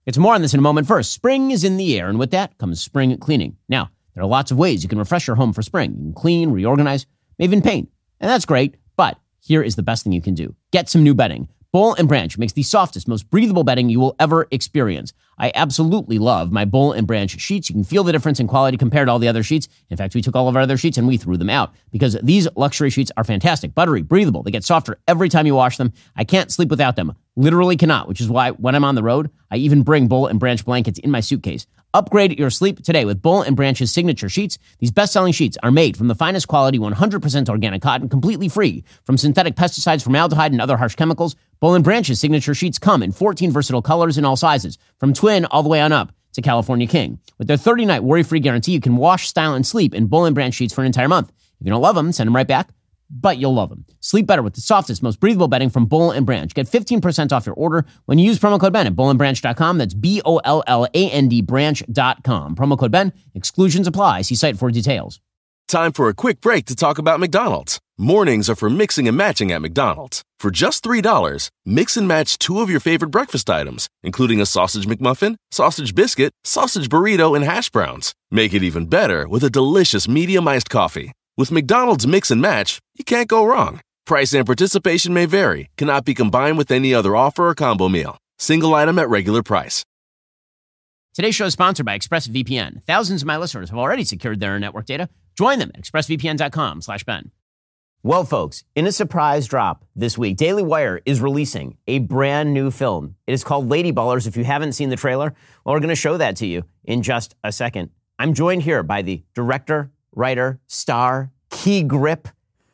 It's more on this in a moment. First, spring is in the air, and with that comes spring cleaning. Now, there are lots of ways you can refresh your home for spring. You can clean, reorganize, maybe even paint. And that's great, but here is the best thing you can do. Get some new bedding. Boll & Branch makes the softest, most breathable bedding you will ever experience. I absolutely love my Boll & Branch sheets. You can feel the difference in quality compared to all the other sheets. In fact, we took all of our other sheets and we threw them out because these luxury sheets are fantastic, buttery, breathable. They get softer every time you wash them. I can't sleep without them. Literally cannot, which is why when I'm on the road, I even bring Boll & Branch blankets in my suitcase. Upgrade your sleep today with Boll & Branch's signature sheets. These best-selling sheets are made from the finest quality, 100% organic cotton, completely free from synthetic pesticides, formaldehyde, and other harsh chemicals. Boll & Branch's signature sheets come in 14 versatile colors in all sizes, from twin all the way on up to California King. With their 30-night worry-free guarantee, you can wash, style, and sleep in Boll & Branch sheets for an entire month. If you don't love them, send them right back, but you'll love them. Sleep better with the softest, most breathable bedding from Boll & Branch. Get 15% off your order when you use promo code Ben at bollandbranch.com. That's BOLLAND branch.com. Promo code Ben. Exclusions apply. See site for details. Time for a quick break to talk about McDonald's. Mornings are for mixing and matching at McDonald's. For just $3, mix and match 2 of your favorite breakfast items, including a sausage McMuffin, sausage biscuit, sausage burrito, and hash browns. Make it even better with a delicious medium iced coffee. With McDonald's Mix and Match, you can't go wrong. Price and participation may vary. Cannot be combined with any other offer or combo meal. Single item at regular price. Today's show is sponsored by ExpressVPN. Thousands of my listeners have already secured their network data. Join them at expressvpn.com/Ben. Well, folks, in a surprise drop this week, Daily Wire is releasing a brand new film. It is called Lady Ballers. If you haven't seen the trailer, well, we're going to show that to you in just a second. I'm joined here by the director, writer, star, key grip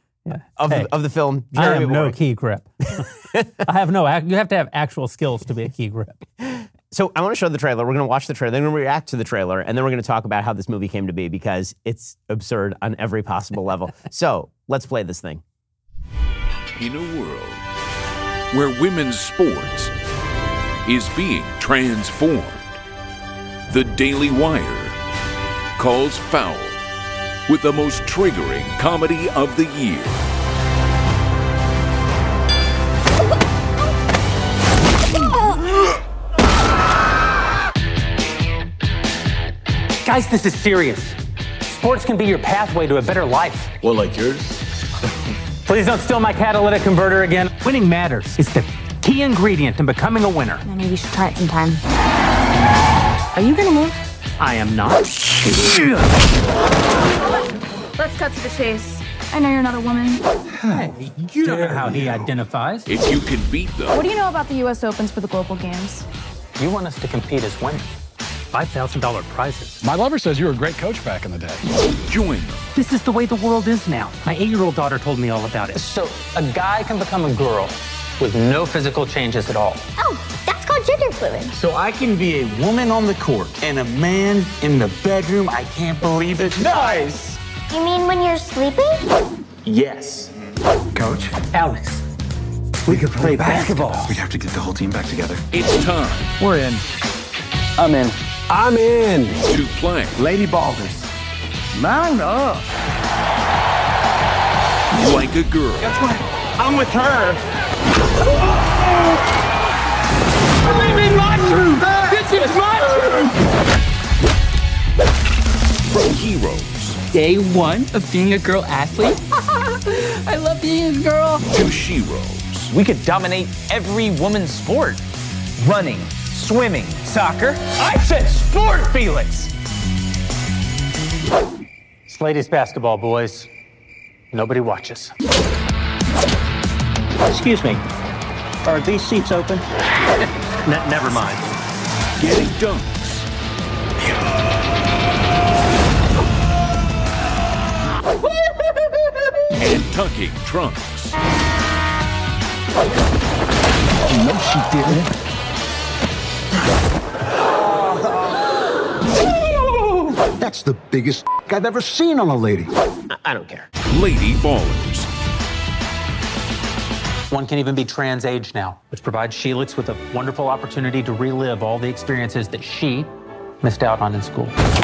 of the film. Jeremy I have no key grip. You have to have actual skills to be a key grip. So I want to show the trailer. We're going to watch the trailer. Then we're going to react to the trailer. And then we're going to talk about how this movie came to be because it's absurd on every possible level. So let's play this thing. In a world where women's sports is being transformed, the Daily Wire calls foul with the most triggering comedy of the year. Guys, this is serious. Sports can be your pathway to a better life. Well, like yours? Please don't steal my catalytic converter again. Winning matters. It's the key ingredient in becoming a winner. Maybe we should try it sometime. Are you gonna move? I am not. Let's cut to the chase. I know you're not a woman. Hey, you don't know how he identifies. If you can beat them. What do you know about the U.S. Opens for the Global Games? You want us to compete as women. $5,000 prizes. My lover says you were a great coach back in the day. Join them. This is the way the world is now. My 8-year-old daughter told me all about it. So a guy can become a girl with no physical changes at all. Oh, that's called gender fluid. So I can be a woman on the court and a man in the bedroom. I can't believe it. Nice! You mean when you're sleeping? Yes. Coach? Alex, We could play basketball. We have to get the whole team back together. It's time we're in. I'm in. I'm in. to play Lady Ballers. Man up. like a girl. That's right. I'm with her. Believe in my truth. This is my truth. From heroes Day 1 of being a girl athlete. I love being a girl. to sheroes. We could dominate every woman's sport. Running, swimming, soccer. I said sport, Felix! It's ladies basketball, boys. Nobody watches. Excuse me. Are these seats open? Never mind. Getting dunks. And tucking trunks. No, she didn't. That's the biggest I've ever seen on a lady. I don't care. Lady Ballers. One can even be trans age now, which provides Sheelix with a wonderful opportunity to relive all the experiences that she missed out on in school.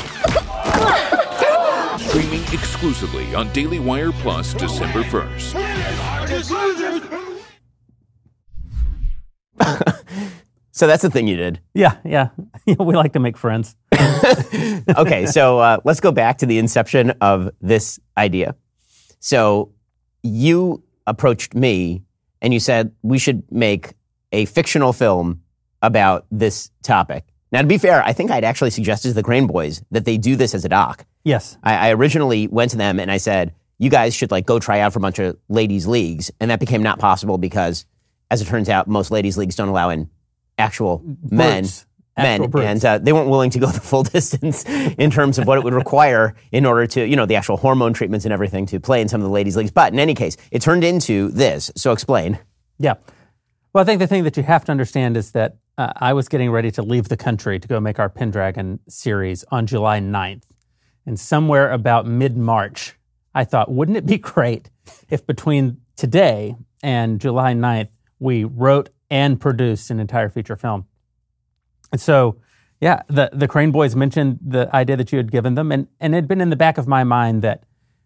Streaming exclusively on Daily Wire Plus December 1st. So that's the thing you did. Yeah. We like to make friends. Okay, so let's go back to the inception of this idea. So you approached me and you said we should make a fictional film about this topic. Now, to be fair, I think I'd actually suggested to the Crane Boys that they do this as a doc. Yes. I originally went to them and I said, you guys should go try out for a bunch of ladies' leagues. And that became not possible because, as it turns out, most ladies' leagues don't allow in actual men. And they weren't willing to go the full distance in terms of what it would require in order to, the actual hormone treatments and everything to play in some of the ladies' leagues. But in any case, it turned into this. So explain. Yeah. Well, I think the thing that you have to understand is that I was getting ready to leave the country to go make our Pendragon series on July 9th. And somewhere about mid-March, I thought, wouldn't it be great if between today and July 9th, we wrote and produced an entire feature film? And so, yeah, the Crane Boys mentioned the idea that you had given them, and it had been in the back of my mind that,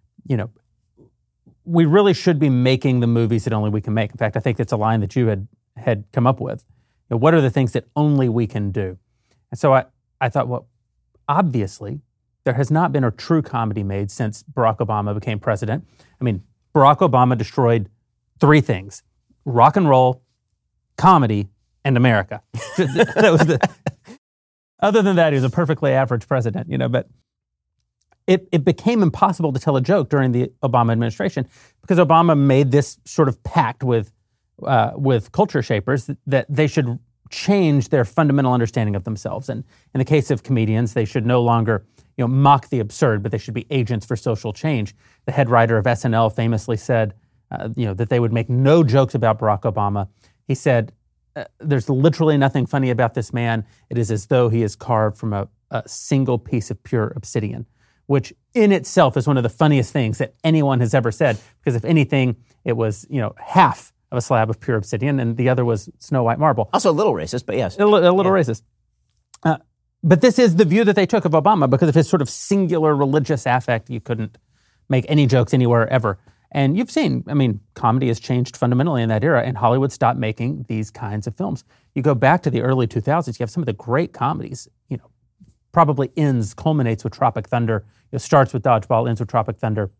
we really should be making the movies that only we can make. In fact, I think that's a line that you had come up with. What are the things that only we can do? And so I thought, well, obviously, there has not been a true comedy made since Barack Obama became president. I mean, Barack Obama destroyed three things: rock and roll, comedy, and America. That was other than that, he was a perfectly average president, but it became impossible to tell a joke during the Obama administration because Obama made this sort of pact with culture shapers that they should change their fundamental understanding of themselves. And in the case of comedians, they should no longer mock the absurd, but they should be agents for social change. The head writer of SNL famously said that they would make no jokes about Barack Obama. He said, there's literally nothing funny about this man. It is as though he is carved from a single piece of pure obsidian, which in itself is one of the funniest things that anyone has ever said, because if anything, it was, half of a slab of pure obsidian and the other was Snow White marble. Also a little racist, but yes. A little racist. But this is the view that they took of Obama because of his sort of singular religious affect. You couldn't make any jokes anywhere ever. And you've seen, comedy has changed fundamentally in that era, and Hollywood stopped making these kinds of films. You go back to the early 2000s, you have some of the great comedies, probably culminates with Tropic Thunder, starts with Dodgeball, ends with Tropic Thunder.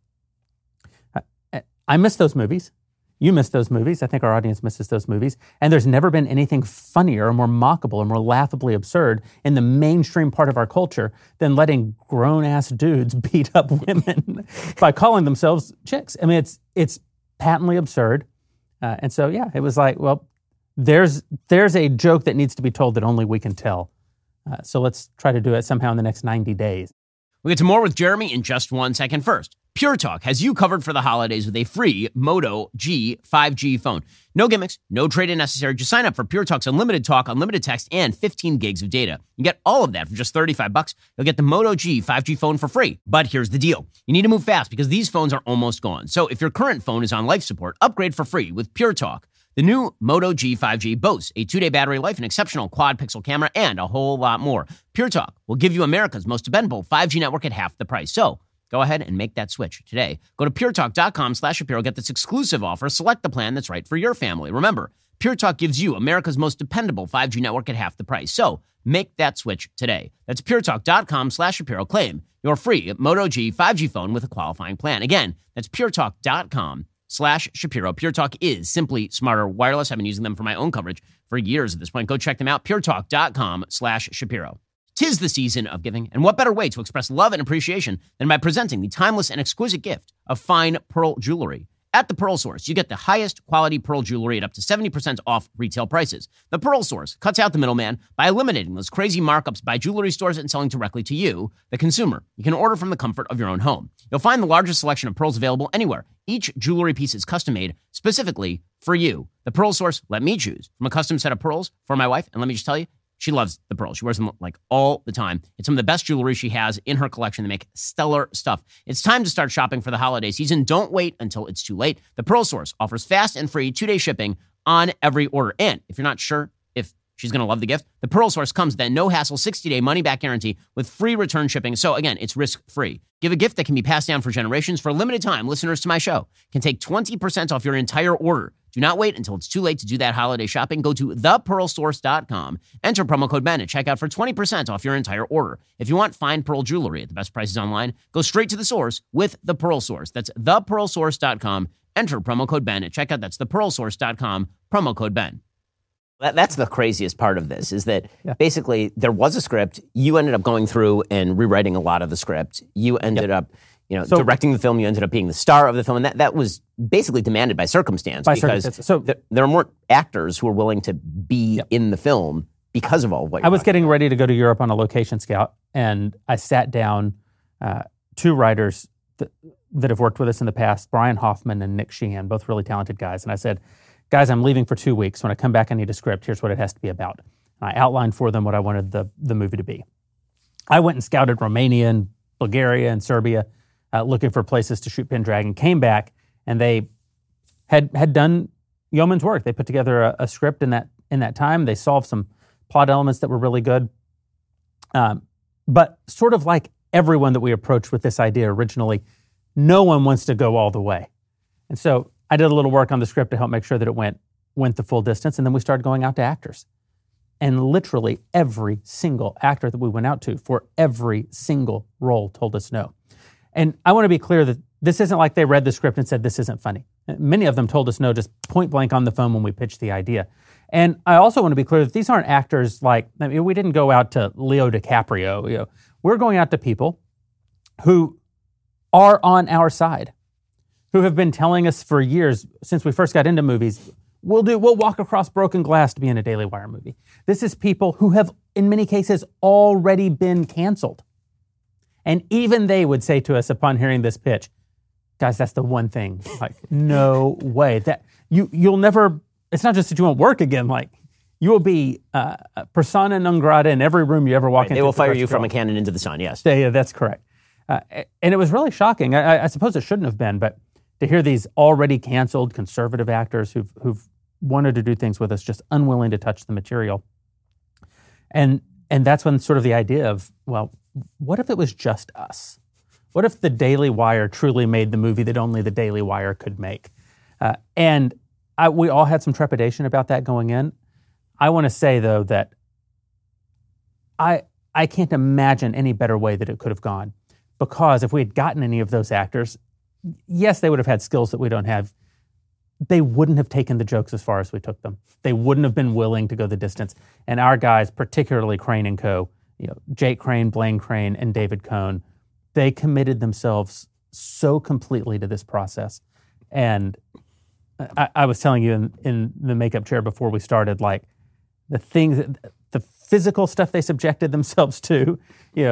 I miss those movies. You miss those movies. I think our audience misses those movies. And there's never been anything funnier or more mockable or more laughably absurd in the mainstream part of our culture than letting grown-ass dudes beat up women by calling themselves chicks. It's patently absurd. And so, yeah, it was like, well, there's a joke that needs to be told that only we can tell. So let's try to do it somehow in the next 90 days. We'll get to more with Jeremy in just 1 second. First, Pure Talk has you covered for the holidays with a free Moto G 5G phone. No gimmicks, no trade-in necessary. Just sign up for Pure Talk's unlimited talk, unlimited text, and 15 gigs of data. You get all of that for just $35. You'll get the Moto G 5G phone for free. But here's the deal. You need to move fast because these phones are almost gone. So if your current phone is on life support, upgrade for free with Pure Talk. The new Moto G 5G boasts a 2-day battery life, an exceptional quad-pixel camera, and a whole lot more. Pure Talk will give you America's most dependable 5G network at half the price. So go ahead and make that switch today. Go to puretalk.com/Shapiro. Get this exclusive offer. Select the plan that's right for your family. Remember, Pure Talk gives you America's most dependable 5G network at half the price. So make that switch today. That's puretalk.com/Shapiro. Claim your free Moto G 5G phone with a qualifying plan. Again, that's puretalk.com/Shapiro. Pure Talk is simply smarter wireless. I've been using them for my own coverage for years at this point. Go check them out. puretalk.com/Shapiro. 'Tis the season of giving, and what better way to express love and appreciation than by presenting the timeless and exquisite gift of fine pearl jewelry. At the Pearl Source, you get the highest quality pearl jewelry at up to 70% off retail prices. The Pearl Source cuts out the middleman by eliminating those crazy markups by jewelry stores and selling directly to you, the consumer. You can order from the comfort of your own home. You'll find the largest selection of pearls available anywhere. Each jewelry piece is custom made specifically for you. The Pearl Source let me choose from a custom set of pearls for my wife, and let me just tell you, she loves the pearls. She wears them all the time. It's some of the best jewelry she has in her collection. They make stellar stuff. It's time to start shopping for the holiday season. Don't wait until it's too late. The Pearl Source offers fast and free 2-day shipping on every order. And if you're not sure if she's going to love the gift, the Pearl Source comes with that no-hassle 60-day money-back guarantee with free return shipping. So again, it's risk-free. Give a gift that can be passed down for generations. For a limited time, listeners to my show can take 20% off your entire order. Do not wait until it's too late to do that holiday shopping. Go to thepearlsource.com. Enter promo code Ben at checkout for 20% off your entire order. If you want fine pearl jewelry at the best prices online, go straight to the source with The Pearl Source. That's thepearlsource.com. Enter promo code Ben at checkout. That's thepearlsource.com, promo code Ben. That's the craziest part of this, is that basically there was a script. You ended up going through and rewriting a lot of the script. You ended up directing the film. You ended up being the star of the film. And that was basically demanded by circumstance. So there are more actors who are willing to be in the film because of all of what I was getting ready to go to Europe on a location scout, and I sat down two writers that have worked with us in the past, Brian Hoffman and Nick Sheehan, both really talented guys. And I said, guys, I'm leaving for 2 weeks. When I come back, I need a script. Here's what it has to be about. And I outlined for them what I wanted the movie to be. I went and scouted Romania and Bulgaria and Serbia, looking for places to shoot Pendragon, came back, and they had done yeoman's work. They put together a script in that time. They solved some plot elements that were really good. But sort of like everyone that we approached with this idea originally, no one wants to go all the way. And so I did a little work on the script to help make sure that it went the full distance, and then we started going out to actors. And literally every single actor that we went out to for every single role told us no. And I want to be clear that this isn't like they read the script and said, this isn't funny. Many of them told us no, just point blank on the phone when we pitched the idea. And I also want to be clear that these aren't actors we didn't go out to Leo DiCaprio. We're going out to people who are on our side, who have been telling us for years, since we first got into movies, we'll walk across broken glass to be in a Daily Wire movie. This is people who have, in many cases, already been canceled. And even they would say to us upon hearing this pitch, guys, that's the one thing. No way. That you'll never, it's not just that you won't work again, you will be persona non grata in every room you ever walk into. They will fire you from a cannon into the sun, yes. Yeah, that's correct. And it was really shocking. I suppose it shouldn't have been, but to hear these already canceled conservative actors who've wanted to do things with us, just unwilling to touch the material. And that's when sort of the idea of, well, what if it was just us? What if the Daily Wire truly made the movie that only the Daily Wire could make? We all had some trepidation about that going in. I want to say, though, that I can't imagine any better way that it could have gone. Because if we had gotten any of those actors, yes, they would have had skills that we don't have. They wouldn't have taken the jokes as far as we took them. They wouldn't have been willing to go the distance. And our guys, particularly Crane and Co., Jake Crane, Blaine Crane, and David Cohn, they committed themselves so completely to this process. And I was telling you in the makeup chair before we started, the things, the physical stuff they subjected themselves to,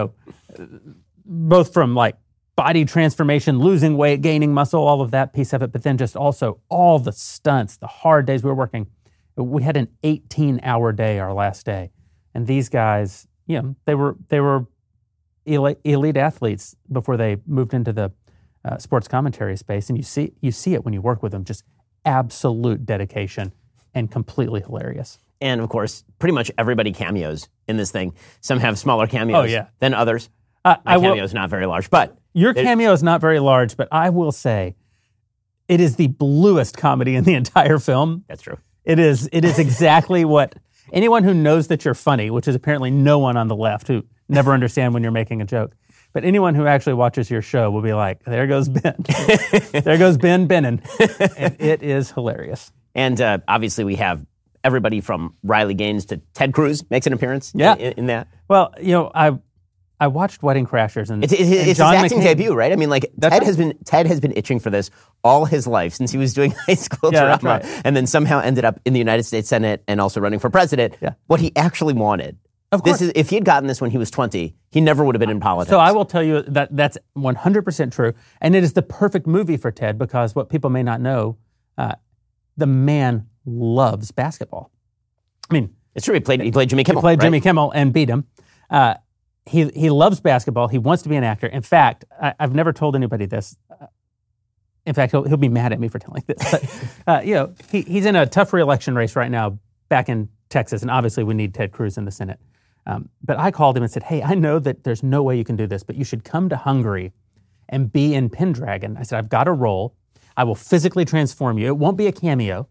both from body transformation, losing weight, gaining muscle, all of that piece of it, but then just also all the stunts, the hard days we were working. We had an 18-hour day our last day. And these guys, they were elite athletes before they moved into the sports commentary space. And you see it when you work with them, just absolute dedication and completely hilarious. And of course, pretty much everybody cameos in this thing. Some have smaller cameos than others. My cameo is not very large, but... Your cameo is not very large, but I will say it is the bluest comedy in the entire film. That's true. It is exactly what anyone who knows that you're funny, which is apparently no one on the left who never understand when you're making a joke, but anyone who actually watches your show will be like, there goes Ben. There goes Ben Bennin. And it is hilarious. And obviously we have everybody from Riley Gaines to Ted Cruz makes an appearance in that. Well, I watched Wedding Crashers, and it's his acting debut, right? I mean, Ted has been itching for this all his life since he was doing high school drama, right. And then somehow ended up in the United States Senate and also running for president. Yeah. What he actually wanted. Of course. If he had gotten this when he was 20, he never would have been in politics. So I will tell you that's 100% true, and it is the perfect movie for Ted because what people may not know, the man loves basketball. I mean, it's true. He played Jimmy Kimmel. He played Jimmy Kimmel and beat him. He loves basketball. He wants to be an actor. In fact, I've never told anybody this. In fact, he'll be mad at me for telling this. But he's in a tough re-election race right now back in Texas, and obviously we need Ted Cruz in the Senate. But I called him and said, "Hey, I know that there's no way you can do this, but you should come to Hungary and be in Pendragon." I said, "I've got a role. I will physically transform you. It won't be a cameo.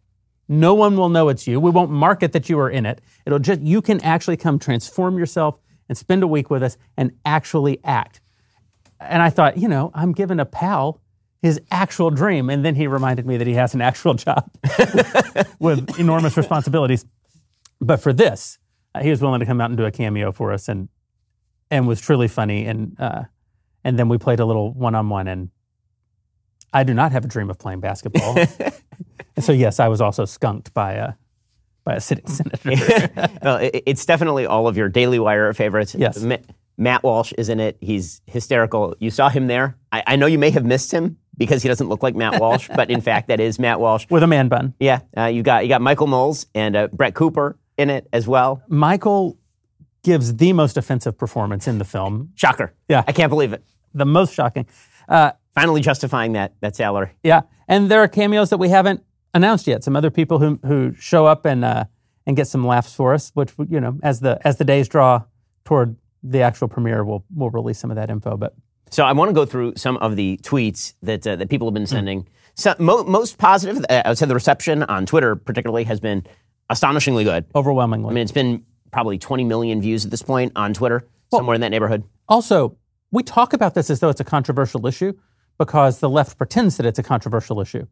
No one will know it's you. We won't market that you are in it. You can actually come transform yourself and spend a week with us and actually act. And I thought, I'm giving a pal his actual dream. And then he reminded me that he has an actual job with enormous responsibilities. But for this, he was willing to come out and do a cameo for us and was truly funny. And then we played a little one-on-one, and I do not have a dream of playing basketball. And so, yes, I was also skunked by a sitting senator. Well, it's definitely all of your Daily Wire favorites. Yes. Matt Walsh is in it. He's hysterical. You saw him there. I know you may have missed him because he doesn't look like Matt Walsh, but in fact, that is Matt Walsh. With a man bun. Yeah. You got Michael Knowles and Brett Cooper in it as well. Michael gives the most offensive performance in the film. Shocker. Yeah. I can't believe it. The most shocking. Finally justifying that salary. Yeah. And there are cameos that we haven't announced yet. Some other people who show up and get some laughs for us, which, as the days draw toward the actual premiere, we'll release some of that info. But so I want to go through some of the tweets that people have been sending. So, most positive, I would say the reception on Twitter particularly has been astonishingly good. Overwhelmingly. I mean, it's been probably 20 million views at this point on Twitter, somewhere in that neighborhood. Also, we talk about this as though it's a controversial issue because the left pretends that it's a controversial issue.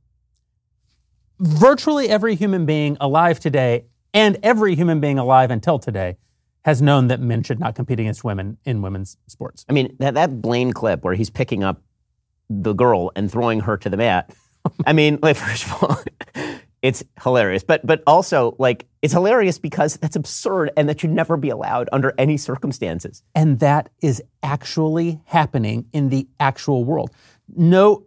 Virtually every human being alive today, and every human being alive until today, has known that men should not compete against women in women's sports. I mean, that Blaine clip where he's picking up the girl and throwing her to the mat. I mean, first of all, it's hilarious. But also, it's hilarious because that's absurd and that should never be allowed under any circumstances. And that is actually happening in the actual world. No,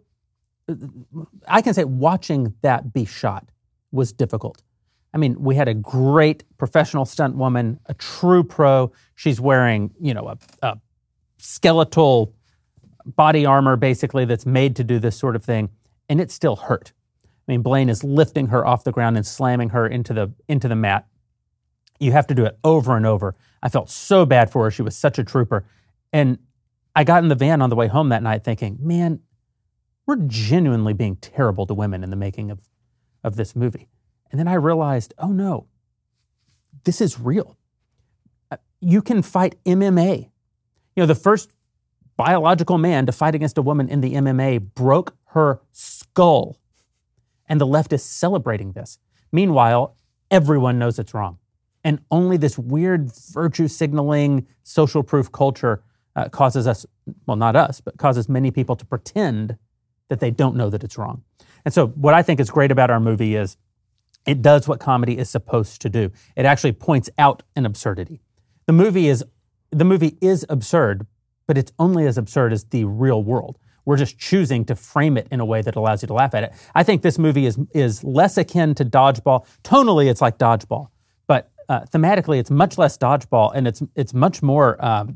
I can say watching that be shot was difficult. I mean, we had a great professional stunt woman, a true pro. She's wearing, a skeletal body armor, basically, that's made to do this sort of thing, and it still hurt. I mean, Blaine is lifting her off the ground and slamming her into the mat. You have to do it over and over. I felt so bad for her. She was such a trooper. And I got in the van on the way home that night thinking, man, we're genuinely being terrible to women in the making of this movie. And then I realized, oh no, this is real. You can fight MMA. The first biological man to fight against a woman in the MMA broke her skull. And the left is celebrating this. Meanwhile, everyone knows it's wrong. And only this weird virtue signaling social proof culture causes us, well, not us, but causes many people to pretend that they don't know that it's wrong. And so what I think is great about our movie is it does what comedy is supposed to do. It actually points out an absurdity. The movie is absurd, but it's only as absurd as the real world. We're just choosing to frame it in a way that allows you to laugh at it. I think this movie is less akin to Dodgeball. Tonally, it's like Dodgeball, but thematically, it's much less Dodgeball, and it's much more.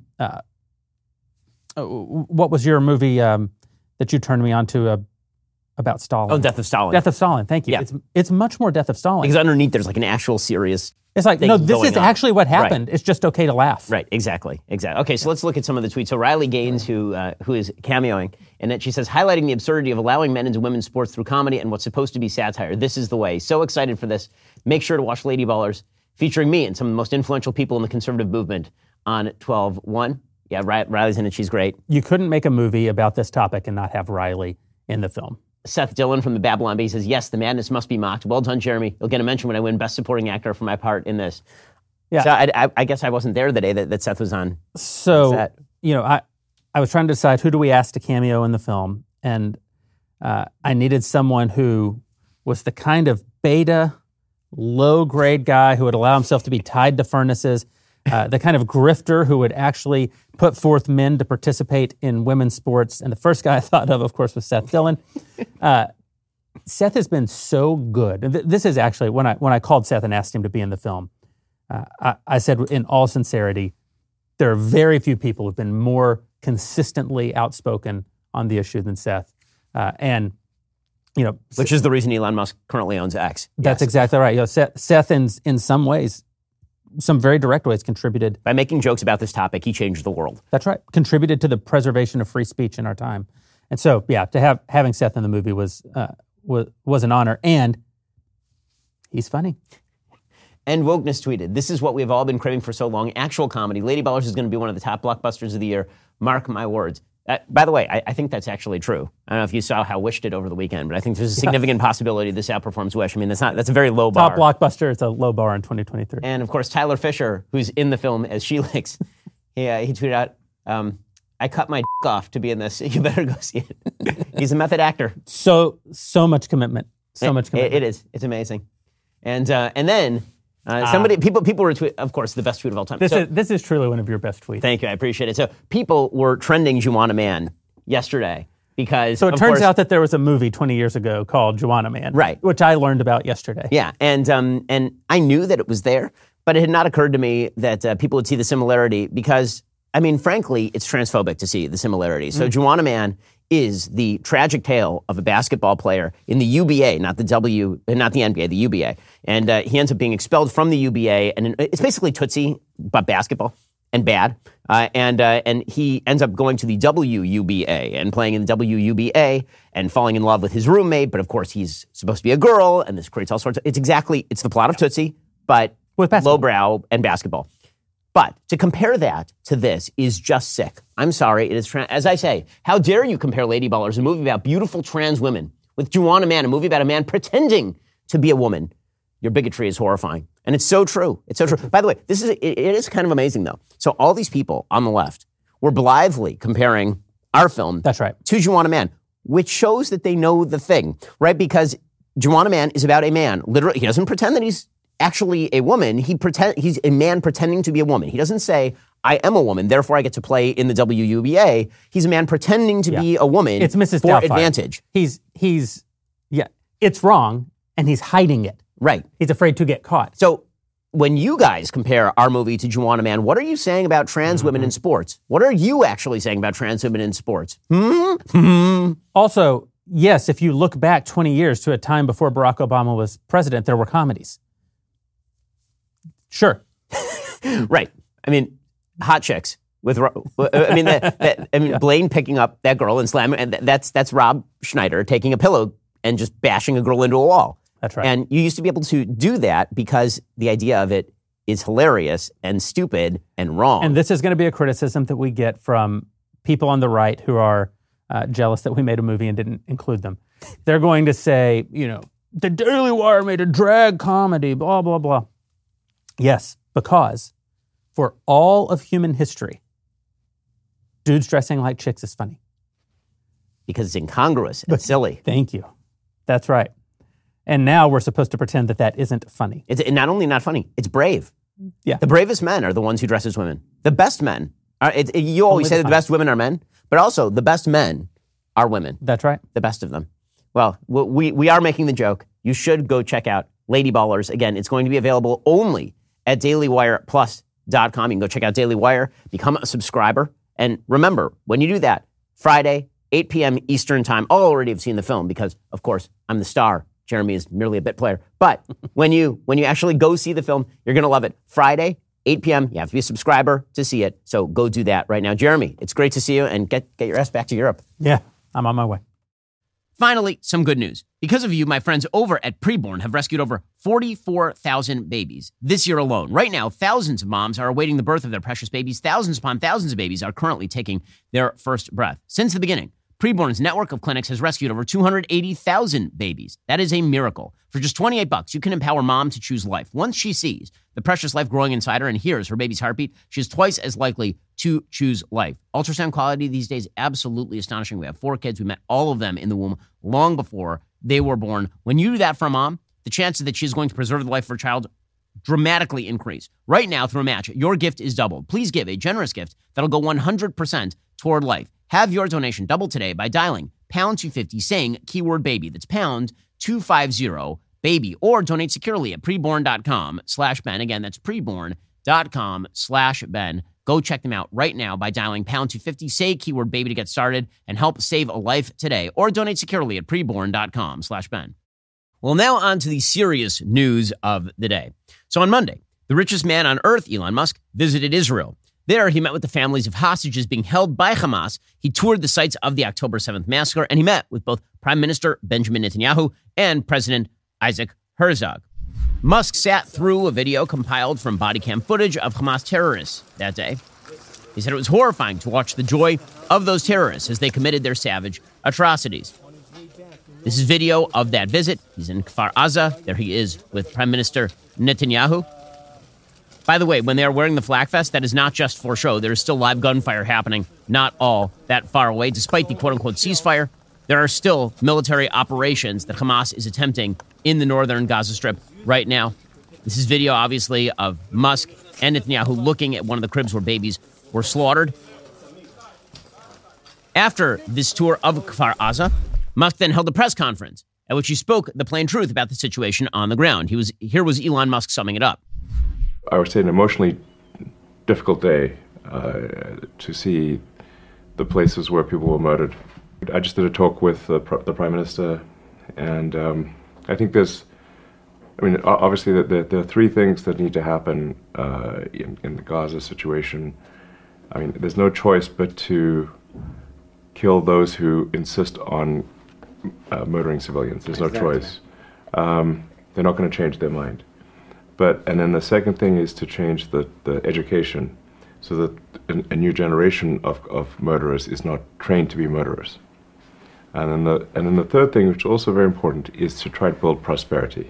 What was your movie that you turned me on to about Stalin? Oh, Death of Stalin. Death of Stalin. Thank you. Yeah. It's much more Death of Stalin. Because underneath there's an actual serious. It's like, no, this is actually what happened. Right. It's just okay to laugh. Right, exactly. Okay, so let's look at some of the tweets. So Riley Gaines, who is cameoing, and she says, highlighting the absurdity of allowing men into women's sports through comedy and what's supposed to be satire. This is the way. So excited for this. Make sure to watch Lady Ballers, featuring me and some of the most influential people in the conservative movement on 12/1. Yeah, Riley's in it. She's great. You couldn't make a movie about this topic and not have Riley in the film. Seth Dillon from the Babylon Bee says, yes, the madness must be mocked. Well done, Jeremy. You'll get a mention when I win Best Supporting Actor for my part in this. Yeah. So I guess I wasn't there the day that Seth was on. So, I was trying to decide who do we ask to cameo in the film, and I needed someone who was the kind of beta, low-grade guy who would allow himself to be tied to furnaces, the kind of grifter who would actually put forth men to participate in women's sports. And the first guy I thought of course, was Seth Dillon. Seth has been so good. This is actually, when I called Seth and asked him to be in the film, I said in all sincerity, there are very few people who've been more consistently outspoken on the issue than Seth. Which is the reason Elon Musk currently owns X. That's exactly right. Seth in some ways, some very direct ways, contributed. By making jokes about this topic, he changed the world. That's right. Contributed to the preservation of free speech in our time. And so, having Seth in the movie was an honor. And He's funny. And Wokeness tweeted, "This is what we've all been craving for so long. Actual comedy. Lady Ballers is going to be one of the top blockbusters of the year. Mark my words." By the way, I think that's actually true. I don't know if you saw how Wish did over the weekend, but I think there's a significant possibility this outperforms Wish. I mean, that's a very low bar. Top blockbuster. It's a low bar in 2023. And of course, Tyler Fisher, who's in the film as Sheelix, he tweeted out, "I cut my dick off to be in this. You better go see it." He's a method actor. So much commitment. Much commitment. It is. It's amazing. And then people were tweeting, of course, the best tweet of all time. This is truly one of your best tweets. Thank you, I appreciate it. So people were trending Juwanna Mann yesterday because. So it turns out that there was a movie 20 years ago called Juwanna Mann, right? Which I learned about yesterday. Yeah, and I knew that it was there, but it had not occurred to me that people would see the similarity because, I mean, frankly, it's transphobic to see the similarity. So Juwanna Mann is the tragic tale of a basketball player in the UBA, not the NBA, the UBA. And he ends up being expelled from the UBA, and it's basically Tootsie, but basketball, and bad. And he ends up going to the WUBA and playing in the WUBA and falling in love with his roommate, but of course he's supposed to be a girl, and this creates all sorts of, it's the plot of Tootsie, but with lowbrow and basketball. But to compare that to this is just sick. I'm sorry. It is, as I say, how dare you compare Lady Ballers, a movie about beautiful trans women, with Juwanna Mann, a movie about a man pretending to be a woman. Your bigotry is horrifying. And it's so true. It's so true. By the way, it is kind of amazing, though. So all these people on the left were blithely comparing our film to Juwanna Mann, which shows that they know the thing, right? Because Juwanna Mann is about a man. Literally, he doesn't pretend that he's actually a woman. He's a man pretending to be a woman. He doesn't say, "I am a woman, therefore I get to play in the WUBA." He's a man pretending to be a woman. It's Mrs. for Doubtfire. advantage. It's wrong, and he's hiding it. Right. He's afraid to get caught. So when you guys compare our movie to Juwanna Mann, what are you saying about trans women in sports? What are you actually saying about trans women in sports? Also, yes, if you look back 20 years to a time before Barack Obama was president, there were comedies. Sure. Right. I mean, hot chicks with, Blaine picking up that girl and slamming, and that's Rob Schneider taking a pillow and just bashing a girl into a wall. That's right. And you used to be able to do that because the idea of it is hilarious and stupid and wrong. And this is going to be a criticism that we get from people on the right who are jealous that we made a movie and didn't include them. They're going to say, the Daily Wire made a drag comedy, blah, blah, blah. Yes, because for all of human history, dudes dressing like chicks is funny. Because it's incongruous and silly. Thank you. That's right. And now we're supposed to pretend that isn't funny. It's not only not funny, it's brave. Yeah. The bravest men are the ones who dress as women. The best men. You always say that the best women are men, but also the best men are women. That's right. The best of them. Well, we are making the joke. You should go check out Lady Ballers. Again, it's going to be available only at DailyWirePlus.com. You can go check out Daily Wire, become a subscriber. And remember, when you do that, Friday, 8 p.m. Eastern time, I'll already have seen the film because, of course, I'm the star. Jeremy is merely a bit player. But when you actually go see the film, you're going to love it. Friday, 8 p.m., you have to be a subscriber to see it. So go do that right now. Jeremy, it's great to see you, and get your ass back to Europe. Yeah, I'm on my way. Finally, some good news. Because of you, my friends over at Preborn have rescued over 44,000 babies this year alone. Right now, thousands of moms are awaiting the birth of their precious babies. Thousands upon thousands of babies are currently taking their first breath. Since the beginning, Preborn's network of clinics has rescued over 280,000 babies. That is a miracle. For just $28, you can empower mom to choose life. Once she sees the precious life growing inside her and hears her baby's heartbeat, she's twice as likely to choose life. Ultrasound quality these days, absolutely astonishing. We have 4 kids. We met all of them in the womb long before they were born. When you do that for a mom, the chances that she's going to preserve the life of her child dramatically increase. Right now, through a match, your gift is doubled. Please give a generous gift that'll go 100% toward life. Have your donation doubled today by dialing pound 250, saying keyword baby. That's pound 250 baby, or donate securely at preborn.com/Ben. Again, that's preborn.com/Ben. Go check them out right now by dialing pound 250, say keyword baby to get started and help save a life today, or donate securely at preborn.com/Ben. Well, now on to the serious news of the day. So on Monday, the richest man on earth, Elon Musk, visited Israel. There, he met with the families of hostages being held by Hamas. He toured the sites of the October 7th massacre, and he met with both Prime Minister Benjamin Netanyahu and President Isaac Herzog. Musk sat through a video compiled from body cam footage of Hamas terrorists that day. He said it was horrifying to watch the joy of those terrorists as they committed their savage atrocities. This is video of that visit. He's in Kfar Aza. There he is with Prime Minister Netanyahu. By the way, when they are wearing the flak vest, that is not just for show. There is still live gunfire happening, not all that far away. Despite the quote-unquote ceasefire, there are still military operations that Hamas is attempting in the northern Gaza Strip right now. This is video, obviously, of Musk and Netanyahu looking at one of the cribs where babies were slaughtered. After this tour of Kfar Aza, Musk then held a press conference at which he spoke the plain truth about the situation on the ground. Here was Elon Musk summing it up. I would say an emotionally difficult day to see the places where people were murdered. I just did a talk with the Prime Minister, and I think obviously there are three things that need to happen in the Gaza situation. I mean, there's no choice but to kill those who insist on murdering civilians. There's no choice. They're not going to change their mind. And then the second thing is to change the education so that a new generation of murderers is not trained to be murderers. And then the third thing, which is also very important, is to try to build prosperity.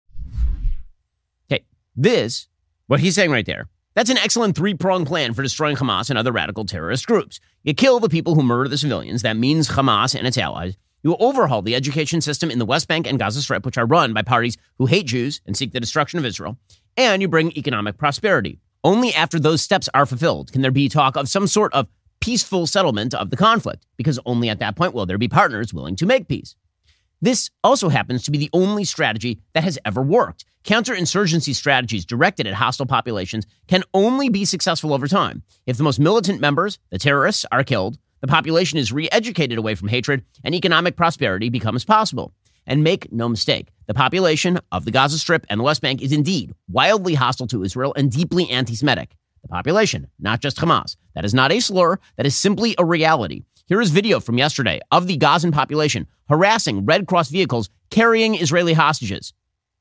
Okay, what he's saying right there, that's an excellent three-pronged plan for destroying Hamas and other radical terrorist groups. You kill the people who murder the civilians. That means Hamas and its allies. You overhaul the education system in the West Bank and Gaza Strip, which are run by parties who hate Jews and seek the destruction of Israel. And you bring economic prosperity. Only after those steps are fulfilled can there be talk of some sort of peaceful settlement of the conflict, because only at that point will there be partners willing to make peace. This also happens to be the only strategy that has ever worked. Counterinsurgency strategies directed at hostile populations can only be successful over time. If the most militant members, the terrorists, are killed, the population is re-educated away from hatred, and economic prosperity becomes possible. And make no mistake, the population of the Gaza Strip and the West Bank is indeed wildly hostile to Israel and deeply anti-Semitic. The population, not just Hamas. That is not a slur. That is simply a reality. Here is video from yesterday of the Gazan population harassing Red Cross vehicles carrying Israeli hostages.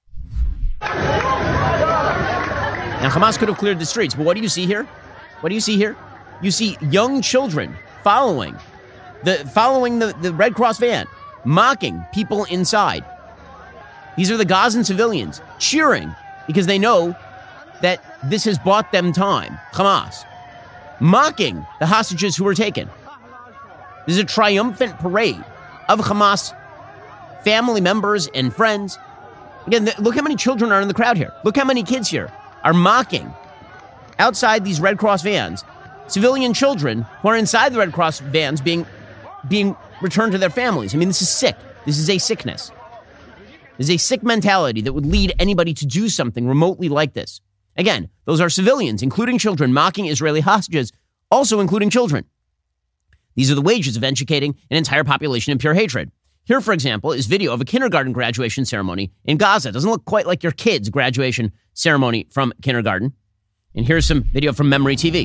Now, Hamas could have cleared the streets, but what do you see here? What do you see here? You see young children following the Red Cross van, mocking people inside. These are the Gazan civilians cheering because they know that this has bought them time. Hamas mocking the hostages who were taken. This is a triumphant parade of Hamas family members and friends. Again, look how many children are in the crowd here. Look how many kids here are mocking outside these Red Cross vans. Civilian children who are inside the Red Cross vans being returned to their families. I mean, this is sick. This is a sickness. This is a sick mentality that would lead anybody to do something remotely like this. Again, those are civilians, including children, mocking Israeli hostages, also including children. These are the wages of educating an entire population in pure hatred. Here, for example, is video of a kindergarten graduation ceremony in Gaza. It doesn't look quite like your kid's graduation ceremony from kindergarten. And here's some video from Memory TV.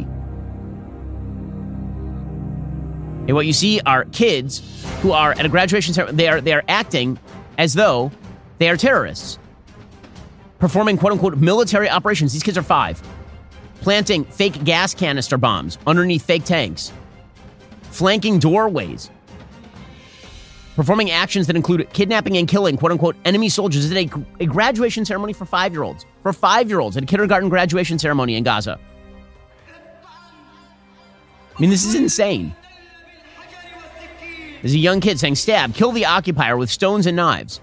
And what you see are kids who are at a graduation ceremony. They are acting as though they are terrorists, performing quote-unquote military operations. These kids are 5, planting fake gas canister bombs underneath fake tanks, flanking doorways, performing actions that include kidnapping and killing quote-unquote enemy soldiers. This is a graduation ceremony for 5-year-olds. For 5-year-olds at a kindergarten graduation ceremony in Gaza. I mean, this is insane. There's a young kid saying, "Stab, kill the occupier with stones and knives."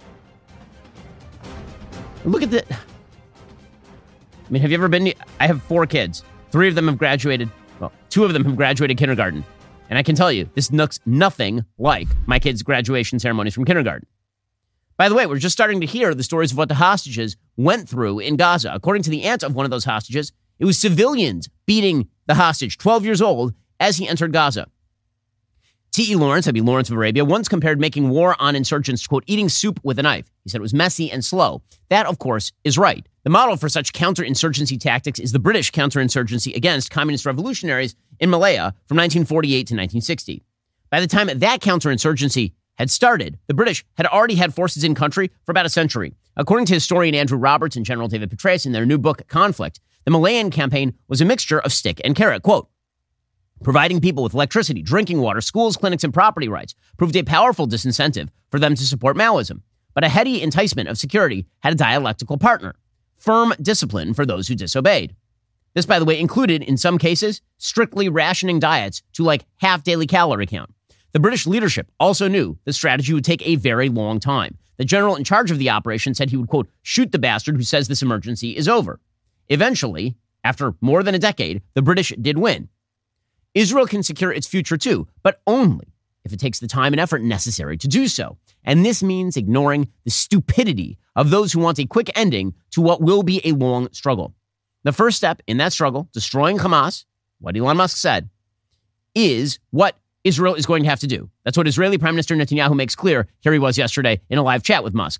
Look at I mean, have you ever been I have 4 kids. 3 of them have graduated. Well, 2 of them have graduated kindergarten. And I can tell you, this looks nothing like my kids' graduation ceremonies from kindergarten. By the way, we're just starting to hear the stories of what the hostages went through in Gaza. According to the aunt of one of those hostages, it was civilians beating the hostage, 12 years old, as he entered Gaza. T.E. Lawrence, that'd be Lawrence of Arabia, once compared making war on insurgents to, quote, eating soup with a knife. He said it was messy and slow. That, of course, is right. The model for such counterinsurgency tactics is the British counterinsurgency against communist revolutionaries in Malaya from 1948 to 1960. By the time that counterinsurgency had started, the British had already had forces in country for about a century. According to historian Andrew Roberts and General David Petraeus in their new book, Conflict, the Malayan campaign was a mixture of stick and carrot. Quote, providing people with electricity, drinking water, schools, clinics, and property rights proved a powerful disincentive for them to support Maoism. But a heady enticement of security had a dialectical partner, firm discipline for those who disobeyed. This, by the way, included, in some cases, strictly rationing diets to like half daily calorie count. The British leadership also knew the strategy would take a very long time. The general in charge of the operation said he would, quote, shoot the bastard who says this emergency is over. Eventually, after more than a decade, the British did win. Israel can secure its future too, but only if it takes the time and effort necessary to do so. And this means ignoring the stupidity of those who want a quick ending to what will be a long struggle. The first step in that struggle, destroying Hamas, what Elon Musk said, is what Israel is going to have to do. That's what Israeli Prime Minister Netanyahu makes clear. Here he was yesterday in a live chat with Musk.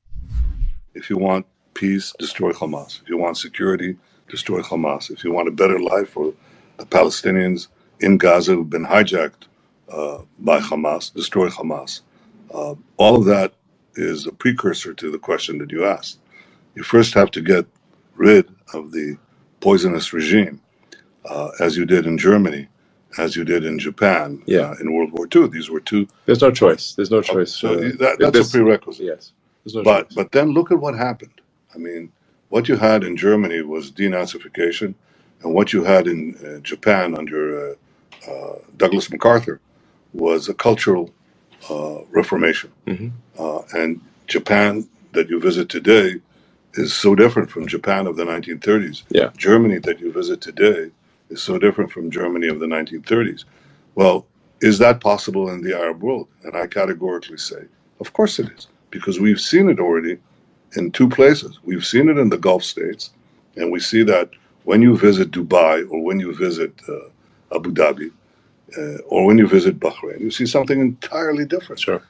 If you want peace, destroy Hamas. If you want security, destroy Hamas. If you want a better life for the Palestinians in Gaza who've been hijacked by Hamas, destroy Hamas. All of that is a precursor to the question that you asked. You first have to get rid of the poisonous regime, as you did in Germany, as you did in Japan, in World War II. These were two. There's no choice. There's no choice. So that's a prerequisite. Yes. There's no choice. But then look at what happened. I mean, what you had in Germany was denazification, and what you had in Japan under Douglas MacArthur was a cultural reformation. Mm-hmm. And Japan that you visit today is so different from Japan of the 1930s. Yeah. Germany that you visit today is so different from Germany of the 1930s. Well, is that possible in the Arab world? And I categorically say, of course it is, because we've seen it already in two places. We've seen it in the Gulf states, and we see that when you visit Dubai or when you visit Abu Dhabi or when you visit Bahrain, you see something entirely different. Sure.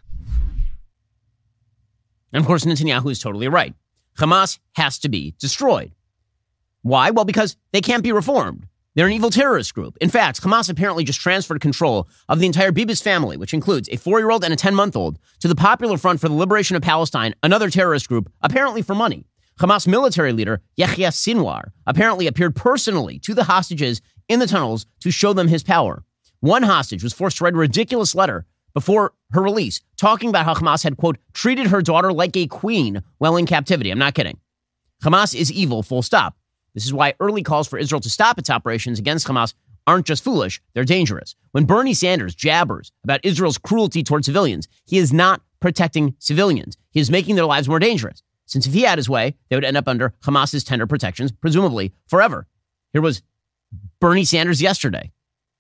And of course, Netanyahu is totally right. Hamas has to be destroyed. Why? Well, because they can't be reformed. They're an evil terrorist group. In fact, Hamas apparently just transferred control of the entire Bibas family, which includes a 4-year-old and a 10-month-old, to the Popular Front for the Liberation of Palestine, another terrorist group, apparently for money. Hamas military leader Yahya Sinwar apparently appeared personally to the hostages in the tunnels to show them his power. One hostage was forced to write a ridiculous letter before her release, talking about how Hamas had, quote, treated her daughter like a queen while in captivity. I'm not kidding. Hamas is evil, full stop. This is why early calls for Israel to stop its operations against Hamas aren't just foolish, they're dangerous. When Bernie Sanders jabbers about Israel's cruelty toward civilians, he is not protecting civilians. He is making their lives more dangerous. Since if he had his way, they would end up under Hamas's tender protections, presumably forever. Here was Bernie Sanders yesterday.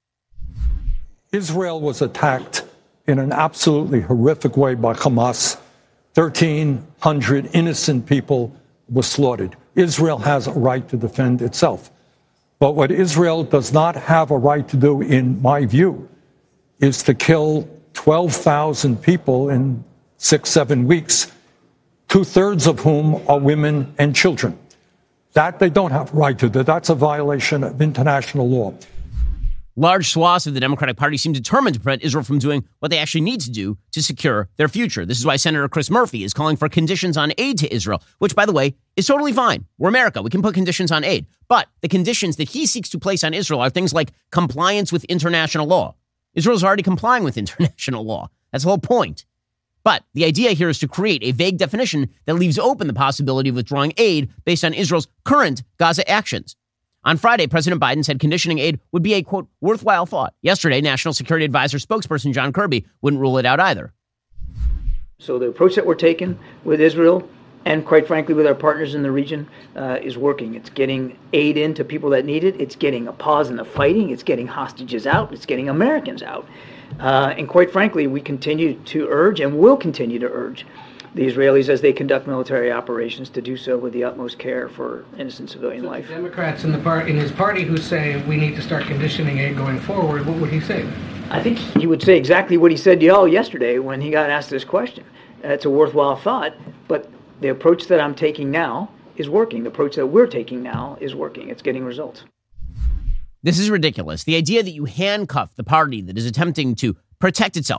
Israel was attacked in an absolutely horrific way by Hamas. 1,300 innocent people were slaughtered. Israel has a right to defend itself. But what Israel does not have a right to do, in my view, is to kill 12,000 people in 6-7 weeks, 2/3 of whom are women and children. That they don't have a right to do. That's a violation of international law. Large swaths of the Democratic Party seem determined to prevent Israel from doing what they actually need to do to secure their future. This is why Senator Chris Murphy is calling for conditions on aid to Israel, which, by the way, is totally fine. We're America. We can put conditions on aid. But the conditions that he seeks to place on Israel are things like compliance with international law. Israel's already complying with international law. That's the whole point. But the idea here is to create a vague definition that leaves open the possibility of withdrawing aid based on Israel's current Gaza actions. On Friday, President Biden said conditioning aid would be a, quote, worthwhile thought. Yesterday, National Security Advisor spokesperson John Kirby wouldn't rule it out either. So the approach that we're taking with Israel and, quite frankly, with our partners in the region is working. It's getting aid into people that need it. It's getting a pause in the fighting. It's getting hostages out. It's getting Americans out. And quite frankly, we continue to urge and will continue to urge the Israelis, as they conduct military operations, to do so with the utmost care for innocent civilian life. The Democrats in his party who say we need to start conditioning aid going forward, what would he say? I think he would say exactly what he said to y'all yesterday when he got asked this question. It's a worthwhile thought, but the approach that I'm taking now is working. The approach that we're taking now is working. It's getting results. This is ridiculous. The idea that you handcuff the party that is attempting to protect itself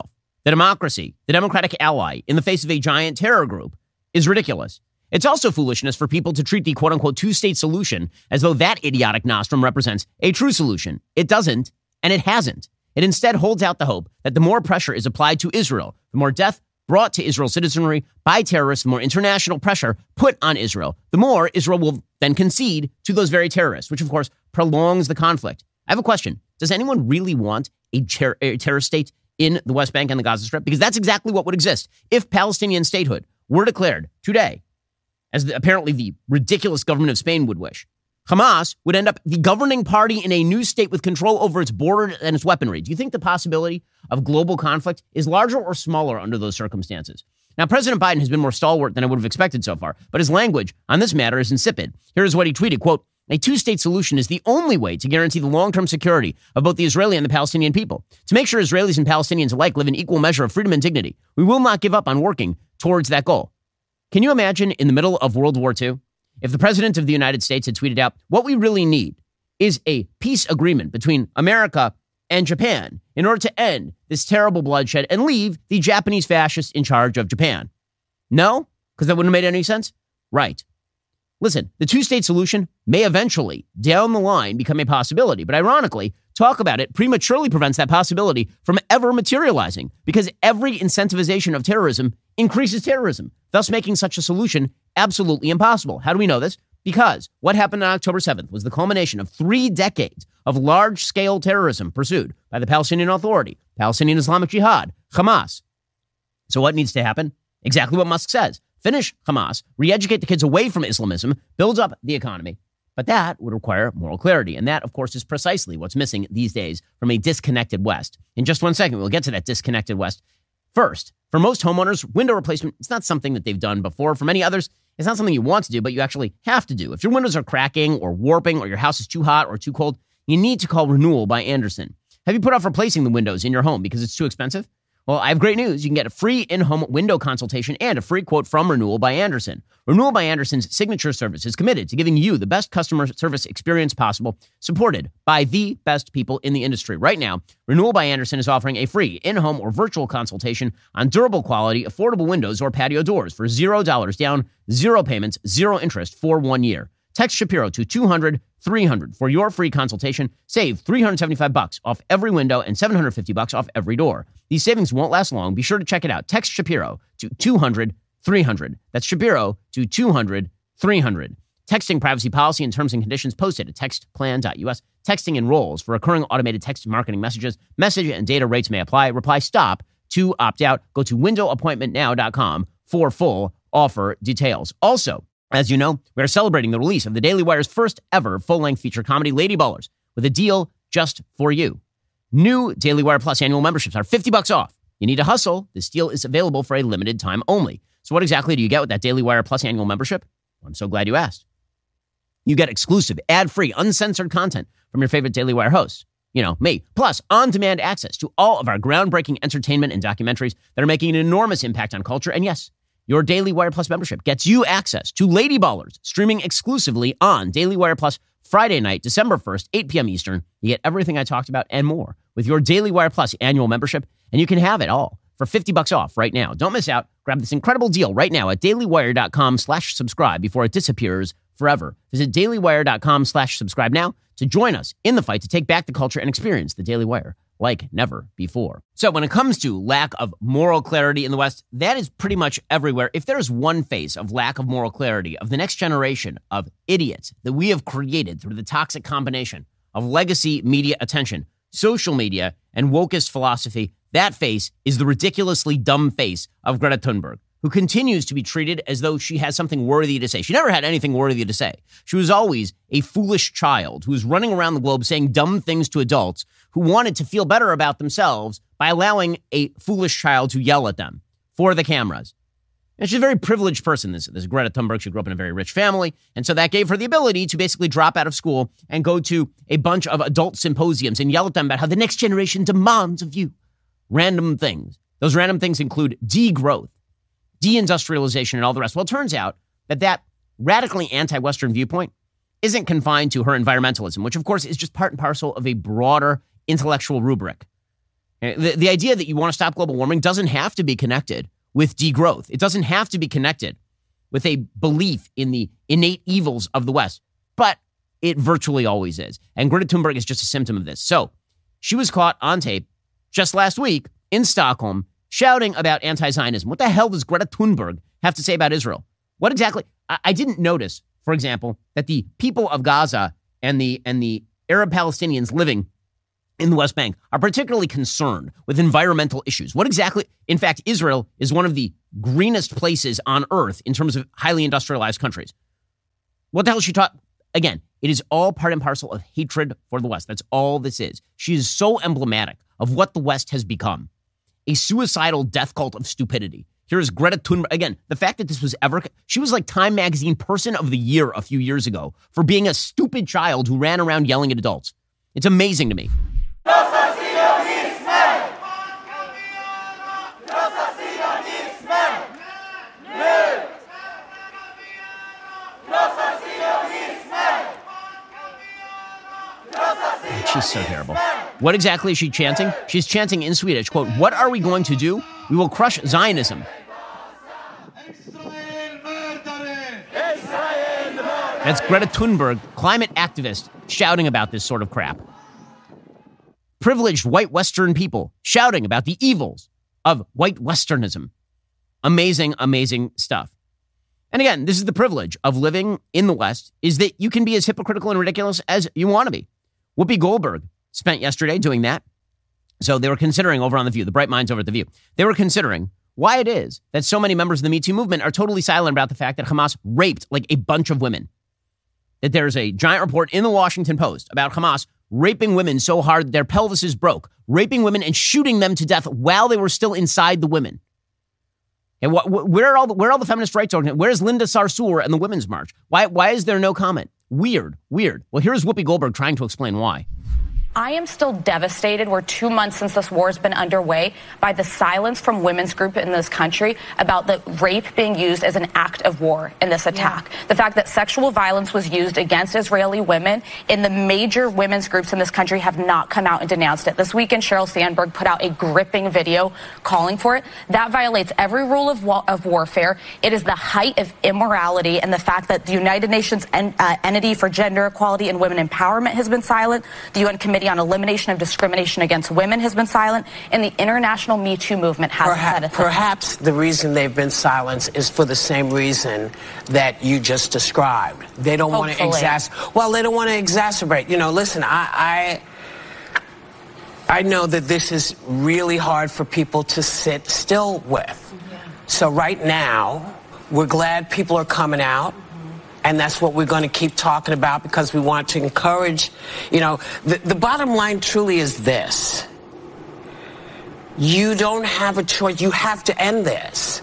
the democracy, the Democratic ally, in the face of a giant terror group is ridiculous. It's also foolishness for people to treat the quote-unquote two-state solution as though that idiotic nostrum represents a true solution. It doesn't, and it hasn't. It instead holds out the hope that the more pressure is applied to Israel, the more death brought to Israel's citizenry by terrorists, the more international pressure put on Israel, the more Israel will then concede to those very terrorists, which of course prolongs the conflict. I have a question. Does anyone really want a terror state in the West Bank and the Gaza Strip? Because that's exactly what would exist if Palestinian statehood were declared today, as apparently the ridiculous government of Spain would wish. Hamas would end up the governing party in a new state with control over its border and its weaponry. Do you think the possibility of global conflict is larger or smaller under those circumstances? Now, President Biden has been more stalwart than I would have expected so far, but his language on this matter is insipid. Here's what he tweeted, quote, "A two-state solution is the only way to guarantee the long-term security of both the Israeli and the Palestinian people. To make sure Israelis and Palestinians alike live in equal measure of freedom and dignity, we will not give up on working towards that goal." Can you imagine in the middle of World War II, if the President of the United States had tweeted out, what we really need is a peace agreement between America and Japan in order to end this terrible bloodshed and leave the Japanese fascists in charge of Japan? No? Because that wouldn't have made any sense? Right. Listen, the two-state solution may eventually, down the line, become a possibility. But ironically, talk about it prematurely prevents that possibility from ever materializing, because every incentivization of terrorism increases terrorism, thus making such a solution absolutely impossible. How do we know this? Because what happened on October 7th was the culmination of 3 decades of large-scale terrorism pursued by the Palestinian Authority, Palestinian Islamic Jihad, Hamas. So what needs to happen? Exactly what Musk says. Finish Hamas, re-educate the kids away from Islamism, build up the economy. But that would require moral clarity. And that, of course, is precisely what's missing these days from a disconnected West. In just 1 second, we'll get to that disconnected West. First, for most homeowners, window replacement, it's not something that they've done before. For many others, it's not something you want to do, but you actually have to do. If your windows are cracking or warping or your house is too hot or too cold, you need to call Renewal by Andersen. Have you put off replacing the windows in your home because it's too expensive? Well, I have great news. You can get a free in-home window consultation and a free quote from Renewal by Andersen. Renewal by Andersen's signature service is committed to giving you the best customer service experience possible, supported by the best people in the industry. Right now, Renewal by Andersen is offering a free in-home or virtual consultation on durable quality, affordable windows or patio doors for $0 down, 0 payments, 0 interest for 1 year. Text Shapiro to 200-300 for your free consultation. Save $375 off every window and $750 off every door. These savings won't last long. Be sure to check it out. Text Shapiro to 200-300. That's Shapiro to 200-300. Texting privacy policy and terms and conditions posted at textplan.us. Texting enrolls for recurring automated text marketing messages. Message and data rates may apply. Reply STOP to opt out. Go to windowappointmentnow.com for full offer details. Also, as you know, we are celebrating the release of the Daily Wire's first ever full-length feature comedy, Lady Ballers, with a deal just for you. New Daily Wire Plus annual memberships are $50 off. You need to hustle. This deal is available for a limited time only. So what exactly do you get with that Daily Wire Plus annual membership? Well, I'm so glad you asked. You get exclusive, ad-free, uncensored content from your favorite Daily Wire hosts. You know, me. Plus, on-demand access to all of our groundbreaking entertainment and documentaries that are making an enormous impact on culture. And yes, your Daily Wire Plus membership gets you access to Lady Ballers, streaming exclusively on Daily Wire Plus Friday night, December 1st, 8 p.m. Eastern. You get everything I talked about and more with your Daily Wire Plus annual membership, and you can have it all for $50 off right now. Don't miss out. Grab this incredible deal right now at dailywire.com/subscribe before it disappears forever. Visit dailywire.com/subscribe now to join us in the fight to take back the culture and experience the Daily Wire like never before. So when it comes to lack of moral clarity in the West, that is pretty much everywhere. If there's one face of lack of moral clarity of the next generation of idiots that we have created through the toxic combination of legacy media attention, social media, and wokeist philosophy, that face is the ridiculously dumb face of Greta Thunberg, who continues to be treated as though she has something worthy to say. She never had anything worthy to say. She was always a foolish child who was running around the globe saying dumb things to adults who wanted to feel better about themselves by allowing a foolish child to yell at them for the cameras. And she's a very privileged person, this Greta Thunberg. She grew up in a very rich family, and so that gave her the ability to basically drop out of school and go to a bunch of adult symposiums and yell at them about how the next generation demands of you random things. Those random things include degrowth, deindustrialization, and all the rest. Well, it turns out that radically anti-Western viewpoint isn't confined to her environmentalism, which, of course, is just part and parcel of a broader intellectual rubric. The idea that you want to stop global warming doesn't have to be connected with degrowth. It doesn't have to be connected with a belief in the innate evils of the West, but it virtually always is. And Greta Thunberg is just a symptom of this. So she was caught on tape just last week in Stockholm shouting about anti-Zionism. What the hell does Greta Thunberg have to say about Israel? What exactly? I didn't notice, for example, that the people of Gaza and the Arab Palestinians living in the West Bank are particularly concerned with environmental issues. What exactly? In fact, Israel is one of the greenest places on earth in terms of highly industrialized countries. What the hell is she taught? Again, it is all part and parcel of hatred for the West. That's all this is. She is so emblematic of what the West has become. A suicidal death cult of stupidity. Here is Greta Thunberg. Again, the fact that this was she was like Time Magazine Person of the Year a few years ago for being a stupid child who ran around yelling at adults. It's amazing to me. She's so terrible. What exactly is she chanting? She's chanting in Swedish, quote, "What are we going to do? We will crush Zionism." That's Greta Thunberg, climate activist, shouting about this sort of crap. Privileged white Western people shouting about the evils of white Westernism. Amazing, amazing stuff. And again, this is the privilege of living in the West, is that you can be as hypocritical and ridiculous as you want to be. Whoopi Goldberg spent yesterday doing that. So they were considering over on The View, the bright minds over at The View, they were considering why it is that so many members of the Me Too movement are totally silent about the fact that Hamas raped like a bunch of women. That there's a giant report in the Washington Post about Hamas raping women so hard that their pelvises broke, raping women and shooting them to death while they were still inside the women. And where are all the feminist rights organizations? Where's Linda Sarsour and the Women's March? Why is there no comment? Weird. Well, here's Whoopi Goldberg trying to explain why. I am still devastated. We're 2 months since this war has been underway by the silence from women's group in this country about the rape being used as an act of war in this attack. Yeah. The fact that sexual violence was used against Israeli women in the major women's groups in this country have not come out and denounced it. This weekend, Sheryl Sandberg put out a gripping video calling for it. That violates every rule of warfare. It is the height of immorality, and the fact that the United Nations Entity for Gender Equality and Women Empowerment has been silent. The UN Committee on Elimination of Discrimination Against Women has been silent, and the international Me Too movement hasn't said a thing. Perhaps the reason they've been silenced is for the same reason that you just described. They don't want to they don't want to exacerbate. You know, listen, I know that this is really hard for people to sit still with. Yeah. So right now, we're glad people are coming out. And that's what we're going to keep talking about, because we want to encourage, you know, the bottom line truly is this. You don't have a choice. You have to end this.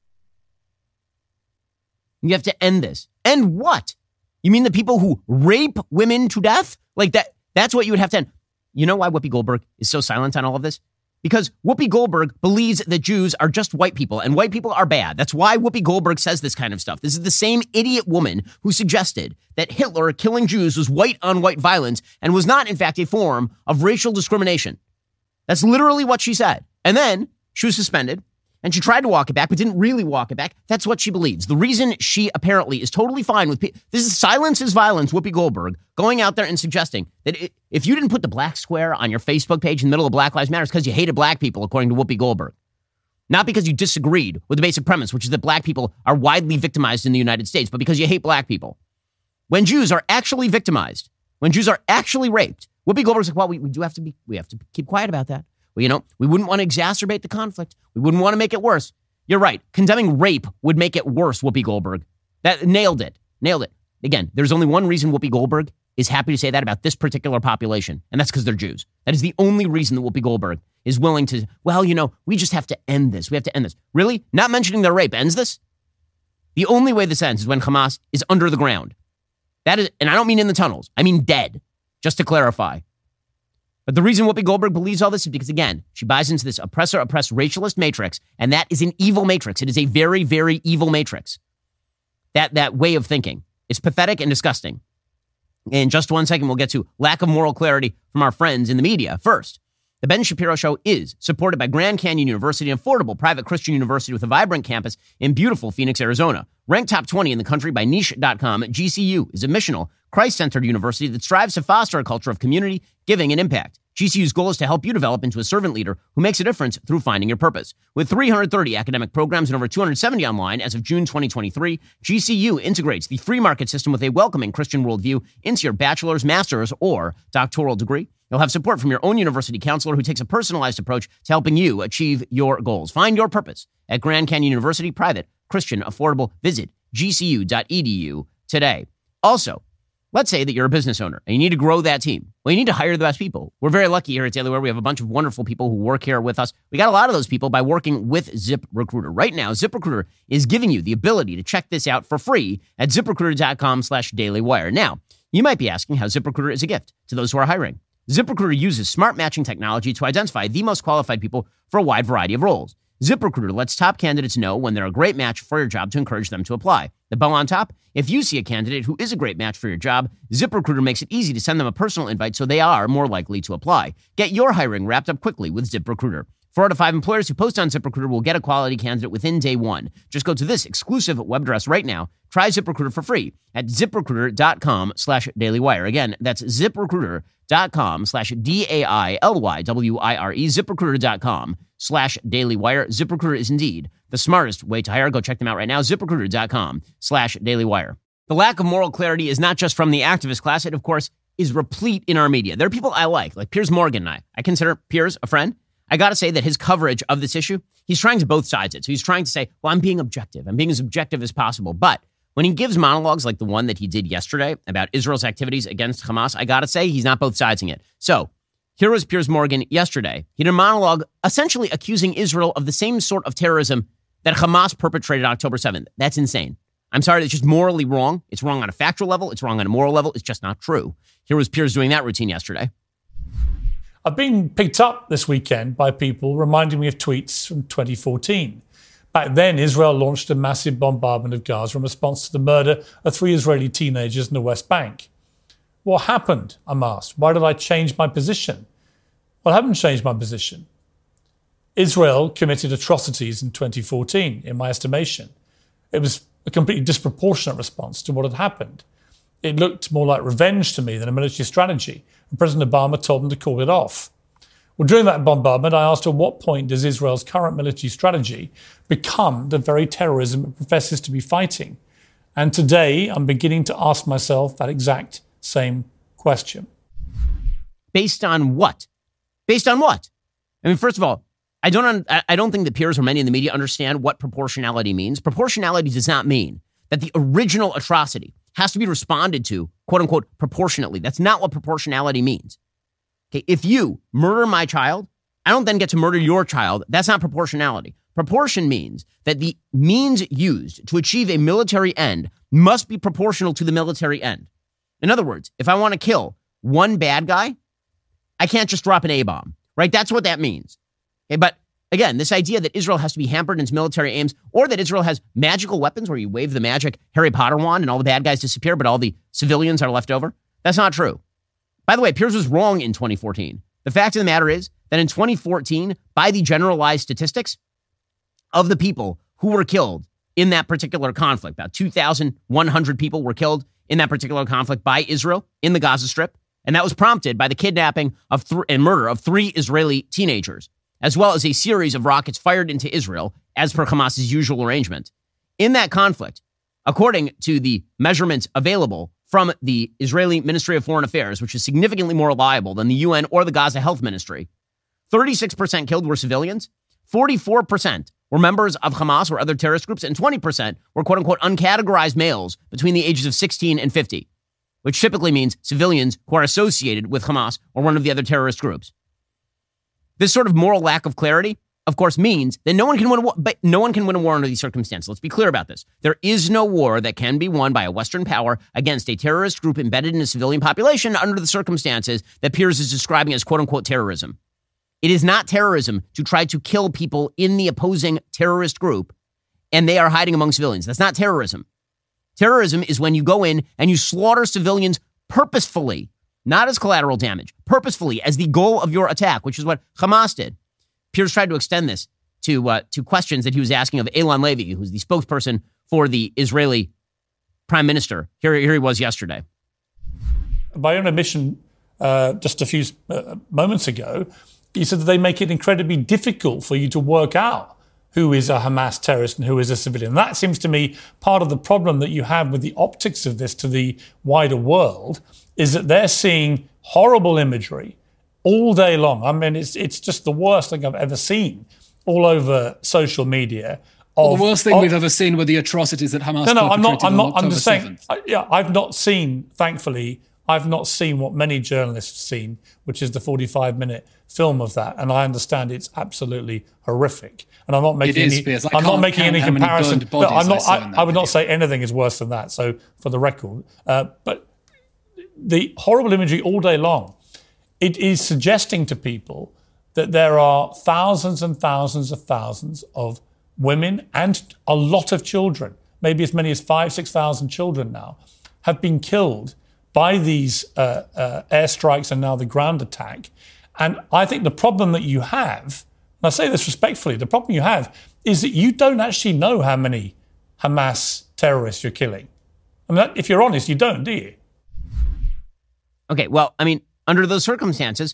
You have to end this. End what? You mean the people who rape women to death? Like that's what you would have to end. You know why Whoopi Goldberg is so silent on all of this? Because Whoopi Goldberg believes that Jews are just white people and white people are bad. That's why Whoopi Goldberg says this kind of stuff. This is the same idiot woman who suggested that Hitler killing Jews was white-on-white violence and was not, in fact, a form of racial discrimination. That's literally what she said. And then she was suspended, and she tried to walk it back, but didn't really walk it back. That's what she believes. The reason she apparently is totally fine with this is silence is violence, Whoopi Goldberg, going out there and suggesting that if you didn't put the black square on your Facebook page in the middle of Black Lives Matter, it's because you hated black people, according to Whoopi Goldberg. Not because you disagreed with the basic premise, which is that black people are widely victimized in the United States, but because you hate black people. When Jews are actually victimized, when Jews are actually raped, Whoopi Goldberg's like, well, we have to keep quiet about that. Well, you know, we wouldn't want to exacerbate the conflict. We wouldn't want to make it worse. You're right. Condemning rape would make it worse, Whoopi Goldberg. That nailed it. Again, there's only one reason Whoopi Goldberg is happy to say that about this particular population, and that's because they're Jews. That is the only reason that Whoopi Goldberg is willing to, well, you know, we just have to end this. We have to end this. Really? Not mentioning their rape ends this? The only way this ends is when Hamas is under the ground. That is, and I don't mean in the tunnels. I mean dead, just to clarify. But the reason Whoopi Goldberg believes all this is because, again, she buys into this oppressor-oppressed racialist matrix, and that is an evil matrix. It is a very, very evil matrix. That way of thinking is pathetic and disgusting. In just 1 second, we'll get to lack of moral clarity from our friends in the media first. The Ben Shapiro Show is supported by Grand Canyon University, an affordable private Christian university with a vibrant campus in beautiful Phoenix, Arizona. Ranked top 20 in the country by Niche.com, GCU is a missional, Christ-centered university that strives to foster a culture of community, giving, and impact. GCU's goal is to help you develop into a servant leader who makes a difference through finding your purpose. With 330 academic programs and over 270 online as of June 2023, GCU integrates the free market system with a welcoming Christian worldview into your bachelor's, master's, or doctoral degree. You'll have support from your own university counselor who takes a personalized approach to helping you achieve your goals. Find your purpose at Grand Canyon University, private, Christian, affordable. Visit gcu.edu today. Also, let's say that you're a business owner and you need to grow that team. Well, you need to hire the best people. We're very lucky here at Daily Wire. We have a bunch of wonderful people who work here with us. We got a lot of those people by working with ZipRecruiter. Right now, ZipRecruiter is giving you the ability to check this out for free at ZipRecruiter.com/dailywire. Now, you might be asking how ZipRecruiter is a gift to those who are hiring. ZipRecruiter uses smart matching technology to identify the most qualified people for a wide variety of roles. ZipRecruiter lets top candidates know when they're a great match for your job to encourage them to apply. The bow on top, if you see a candidate who is a great match for your job, ZipRecruiter makes it easy to send them a personal invite so they are more likely to apply. Get your hiring wrapped up quickly with ZipRecruiter. 4 out of 5 employers who post on ZipRecruiter will get a quality candidate within day one. Just go to this exclusive web address right now. Try ZipRecruiter for free at ZipRecruiter.com/dailywire. Again, that's ZipRecruiter.com/DAILYWIRE. ZipRecruiter.com/dailywire. ZipRecruiter is indeed the smartest way to hire. Go check them out right now. ZipRecruiter.com/dailywire. The lack of moral clarity is not just from the activist class. It, of course, is replete in our media. There are people I like Piers Morgan and I. I consider Piers a friend. I got to say that his coverage of this issue, he's trying to both sides it. So he's trying to say, well, I'm being objective. I'm being as objective as possible. But when he gives monologues like the one that he did yesterday about Israel's activities against Hamas, I got to say he's not both sidesing it. So here was Piers Morgan yesterday. He did a monologue essentially accusing Israel of the same sort of terrorism that Hamas perpetrated on October 7th. That's insane. I'm sorry, it's just morally wrong. It's wrong on a factual level. It's wrong on a moral level. It's just not true. Here was Piers doing that routine yesterday. I've been picked up this weekend by people reminding me of tweets from 2014. Back then, Israel launched a massive bombardment of Gaza in response to the murder of 3 Israeli teenagers in the West Bank. What happened? I'm asked. Why did I change my position? Well, I haven't changed my position. Israel committed atrocities in 2014, in my estimation. It was a completely disproportionate response to what had happened. It looked more like revenge to me than a military strategy, and President Obama told them to call it off. Well, during that bombardment, I asked at what point does Israel's current military strategy become the very terrorism it professes to be fighting? And today, I'm beginning to ask myself that exact same question. Based on what? Based on what? I mean, first of all, I don't think that Piers or many in the media understand what proportionality means. Proportionality does not mean that the original atrocity has to be responded to, quote unquote, proportionately. That's not what proportionality means. Okay, if you murder my child, I don't then get to murder your child. That's not proportionality. Proportion means that the means used to achieve a military end must be proportional to the military end. In other words, if I want to kill one bad guy, I can't just drop an A-bomb, right? That's what that means. Okay, but again, this idea that Israel has to be hampered in its military aims, or that Israel has magical weapons where you wave the magic Harry Potter wand and all the bad guys disappear, but all the civilians are left over, that's not true. By the way, Piers was wrong in 2014. The fact of the matter is that in 2014, by the generalized statistics of the people who were killed in that particular conflict, about 2,100 people were killed in that particular conflict by Israel in the Gaza Strip. And that was prompted by the kidnapping of and murder of 3 Israeli teenagers, as well as a series of rockets fired into Israel, as per Hamas's usual arrangement. In that conflict, according to the measurements available from the Israeli Ministry of Foreign Affairs, which is significantly more reliable than the UN or the Gaza Health Ministry, 36% killed were civilians, 44% were members of Hamas or other terrorist groups, and 20% were quote-unquote uncategorized males between the ages of 16 and 50, which typically means civilians who are associated with Hamas or one of the other terrorist groups. This sort of moral lack of clarity, of course, means that no one can win a war, but no one can win a war under these circumstances. Let's be clear about this. There is no war that can be won by a Western power against a terrorist group embedded in a civilian population under the circumstances that Piers is describing as quote-unquote terrorism. It is not terrorism to try to kill people in the opposing terrorist group and they are hiding among civilians. That's not terrorism. Terrorism is when you go in and you slaughter civilians purposefully, not as collateral damage, purposefully as the goal of your attack, which is what Hamas did. Piers tried to extend this to questions that he was asking of Eylon Levy, who's the spokesperson for the Israeli prime minister. Here he was yesterday. By own admission, just a few moments ago, he said that they make it incredibly difficult for you to work out who is a Hamas terrorist and who is a civilian. That seems to me part of the problem that you have with the optics of this to the wider world, is that they're seeing horrible imagery all day long. I mean, it's just the worst thing I've ever seen all over social media. The worst thing we've ever seen were the atrocities that Hamas perpetrated on October 7th. I'm just saying, I've not seen, thankfully, I've not seen what many journalists have seen, which is the 45-minute film of that, and I understand it's absolutely horrific. And I'm not making any comparison. I would not say anything is worse than that. So, for the record, but the horrible imagery all day long, it is suggesting to people that there are thousands and thousands of women and a lot of children, maybe as many as 5,000-6,000 children now, have been killed by these airstrikes and now the ground attack. And I think the problem that you have, and I say this respectfully, the problem you have is that you don't actually know how many Hamas terrorists you're killing. I mean, if you're honest, you don't, do you? Okay, well, I mean, under those circumstances,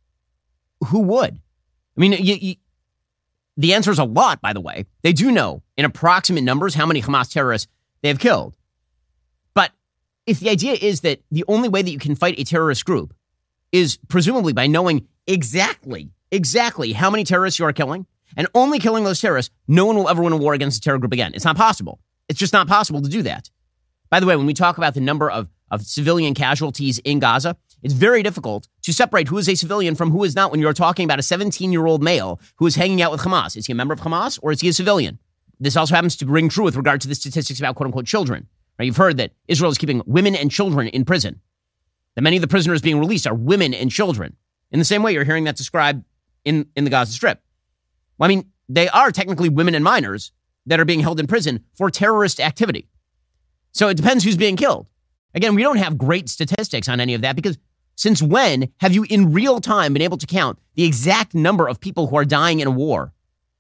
who would? I mean, the answer is a lot, by the way. They do know in approximate numbers how many Hamas terrorists they have killed. But if the idea is that the only way that you can fight a terrorist group is presumably by knowing exactly how many terrorists you are killing, and only killing those terrorists, no one will ever win a war against a terror group again. It's not possible. It's just not possible to do that. By the way, when we talk about the number of civilian casualties in Gaza, it's very difficult to separate who is a civilian from who is not when you're talking about a 17-year-old male who is hanging out with Hamas. Is he a member of Hamas or is he a civilian? This also happens to ring true with regard to the statistics about quote-unquote children. Right? You've heard that Israel is keeping women and children in prison, that many of the prisoners being released are women and children. In the same way, you're hearing that described in the Gaza Strip. Well, I mean, they are technically women and minors that are being held in prison for terrorist activity. So it depends who's being killed. Again, we don't have great statistics on any of that because since when have you in real time been able to count the exact number of people who are dying in a war?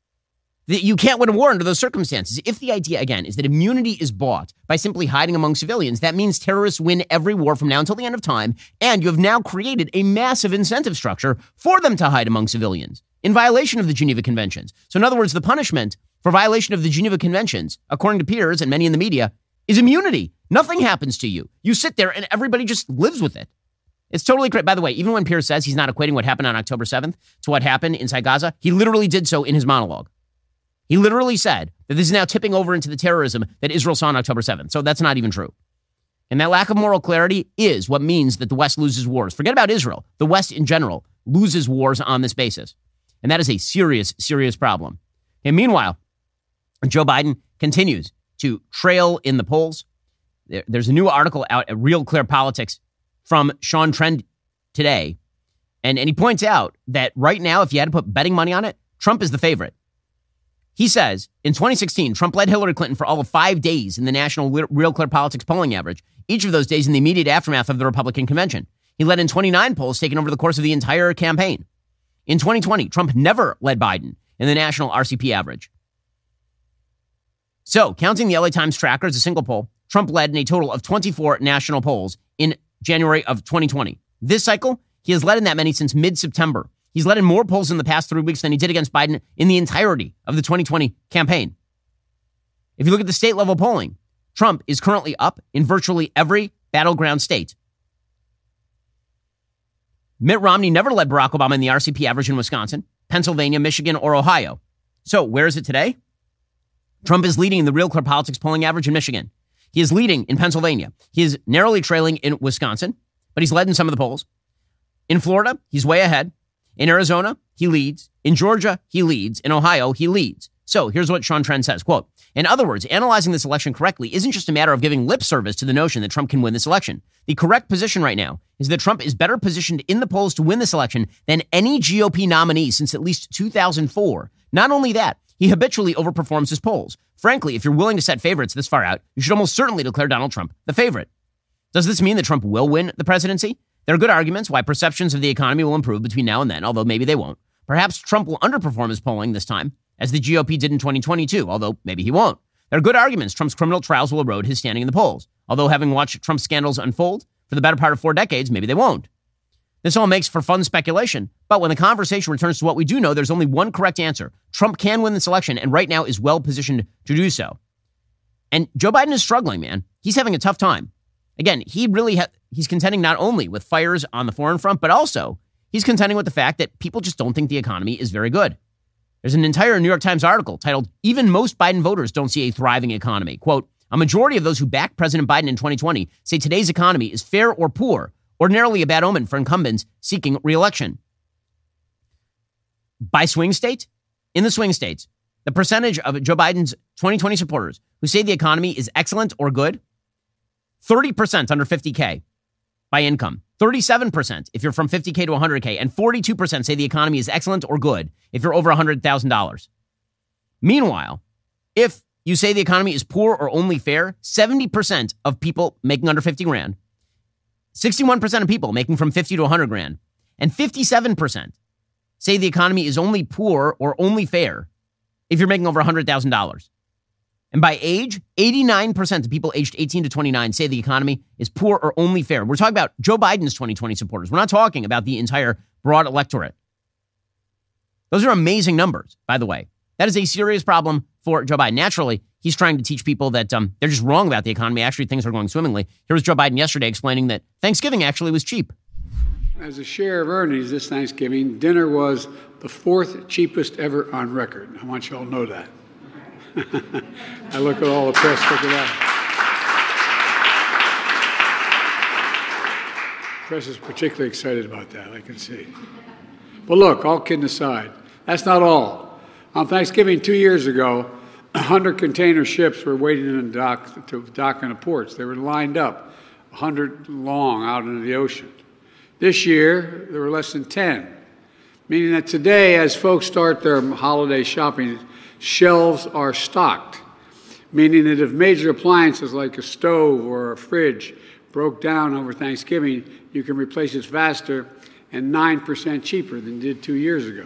You can't win a war under those circumstances. If the idea, again, is that immunity is bought by simply hiding among civilians, that means terrorists win every war from now until the end of time, and you have now created a massive incentive structure for them to hide among civilians in violation of the Geneva Conventions. So in other words, the punishment for violation of the Geneva Conventions, according to Piers and many in the media, is immunity. Nothing happens to you. You sit there and everybody just lives with it. It's totally great. By the way, even when Piers says he's not equating what happened on October 7th to what happened inside Gaza, he literally did so in his monologue. He literally said that this is now tipping over into the terrorism that Israel saw on October 7th. So that's not even true. And that lack of moral clarity is what means that the West loses wars. Forget about Israel. The West in general loses wars on this basis. And that is a serious, serious problem. And meanwhile, Joe Biden continues to trail in the polls. There's a new article out at Real Clear Politics from Sean Trend today. And he points out that right now, if you had to put betting money on it, Trump is the favorite. He says, in 2016, Trump led Hillary Clinton for all of 5 days in the national Real Clear Politics polling average, each of those days in the immediate aftermath of the Republican convention. He led in 29 polls taken over the course of the entire campaign. In 2020, Trump never led Biden in the national RCP average. So, counting the LA Times tracker as a single poll, Trump led in a total of 24 national polls in January of 2020. This cycle, he has led in that many since mid-September. He's led in more polls in the past 3 weeks than he did against Biden in the entirety of the 2020 campaign. If you look at the state level polling, Trump is currently up in virtually every battleground state. Mitt Romney never led Barack Obama in the RCP average in Wisconsin, Pennsylvania, Michigan, or Ohio. So where is it today? Trump is leading the Real Clear Politics polling average in Michigan. He is leading in Pennsylvania. He is narrowly trailing in Wisconsin, but he's led in some of the polls. In Florida, he's way ahead. In Arizona, he leads. In Georgia, he leads. In Ohio, he leads. So here's what Sean Trend says, quote, in other words, analyzing this election correctly isn't just a matter of giving lip service to the notion that Trump can win this election. The correct position right now is that Trump is better positioned in the polls to win this election than any GOP nominee since at least 2004. Not only that, he habitually overperforms his polls. Frankly, if you're willing to set favorites this far out, you should almost certainly declare Donald Trump the favorite. Does this mean that Trump will win the presidency? There are good arguments why perceptions of the economy will improve between now and then, although maybe they won't. Perhaps Trump will underperform his polling this time, as the GOP did in 2022, although maybe he won't. There are good arguments Trump's criminal trials will erode his standing in the polls, although having watched Trump's scandals unfold for the better part of 4 decades, maybe they won't. This all makes for fun speculation, but when the conversation returns to what we do know, there's only one correct answer. Trump can win this election, and right now is well positioned to do so. And Joe Biden is struggling, man. He's having a tough time. Again, he's contending not only with fires on the foreign front, but also he's contending with the fact that people just don't think the economy is very good. There's an entire New York Times article titled, "Even Most Biden Voters Don't See a Thriving Economy." Quote, "A majority of those who backed President Biden in 2020 say today's economy is fair or poor, ordinarily a bad omen for incumbents seeking re-election." By swing state? In the swing states, the percentage of Joe Biden's 2020 supporters who say the economy is excellent or good, 30% under 50K by income, 37% if you're from 50K to 100K, and 42% say the economy is excellent or good if you're over $100,000. Meanwhile, if you say the economy is poor or only fair, 70% of people making under 50 grand, 61% of people making from 50 to 100 grand, and 57% say the economy is only poor or only fair if you're making over $100,000. And by age, 89% of people aged 18 to 29 say the economy is poor or only fair. We're talking about Joe Biden's 2020 supporters. We're not talking about the entire broad electorate. Those are amazing numbers, by the way. That is a serious problem for Joe Biden. Naturally, he's trying to teach people that they're just wrong about the economy. Actually, things are going swimmingly. Here was Joe Biden yesterday explaining that Thanksgiving actually was cheap. As a share of earnings this Thanksgiving, dinner was the 4th cheapest ever on record. I want you all to know that. I look at all the press, look at that. The press is particularly excited about that, I can see. But look, all kidding aside, that's not all. On Thanksgiving 2 years ago, 100 container ships were waiting in to dock in the ports. They were lined up, 100 long out into the ocean. This year, there were less than 10, meaning that today, as folks start their holiday shopping, shelves are stocked, meaning that if major appliances like a stove or a fridge broke down over Thanksgiving, you can replace it faster and 9% cheaper than did 2 years ago.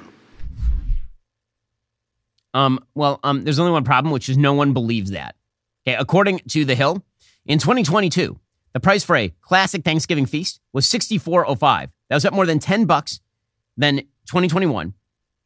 There's only one problem, which is no one believes that. Okay, according to The Hill, in 2022, the price for a classic Thanksgiving feast was $64.05. That was up more than $10 than 2021.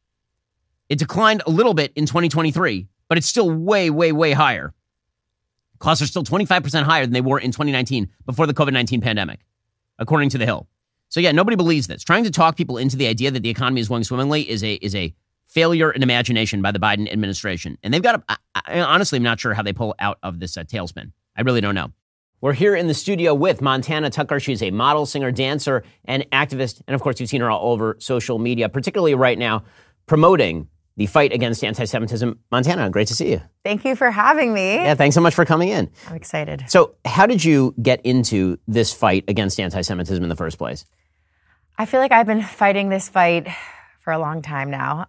It declined a little bit in 2023, but it's still way, way, way higher. Costs are still 25% higher than they were in 2019 before the COVID-19 pandemic, according to The Hill. So yeah, nobody believes this. Trying to talk people into the idea that the economy is going swimmingly is a failure in imagination by the Biden administration. And they've got I honestly am not sure how they pull out of this tailspin. I really don't know. We're here in the studio with Montana Tucker. She's a model, singer, dancer, and activist. And of course, you've seen her all over social media, particularly right now, promoting the fight against anti-Semitism. Montana, great to see you. Thank you for having me. Yeah, thanks so much for coming in. I'm excited. So how did you get into this fight against anti-Semitism in the first place? I feel like I've been fighting this fight for a long time now.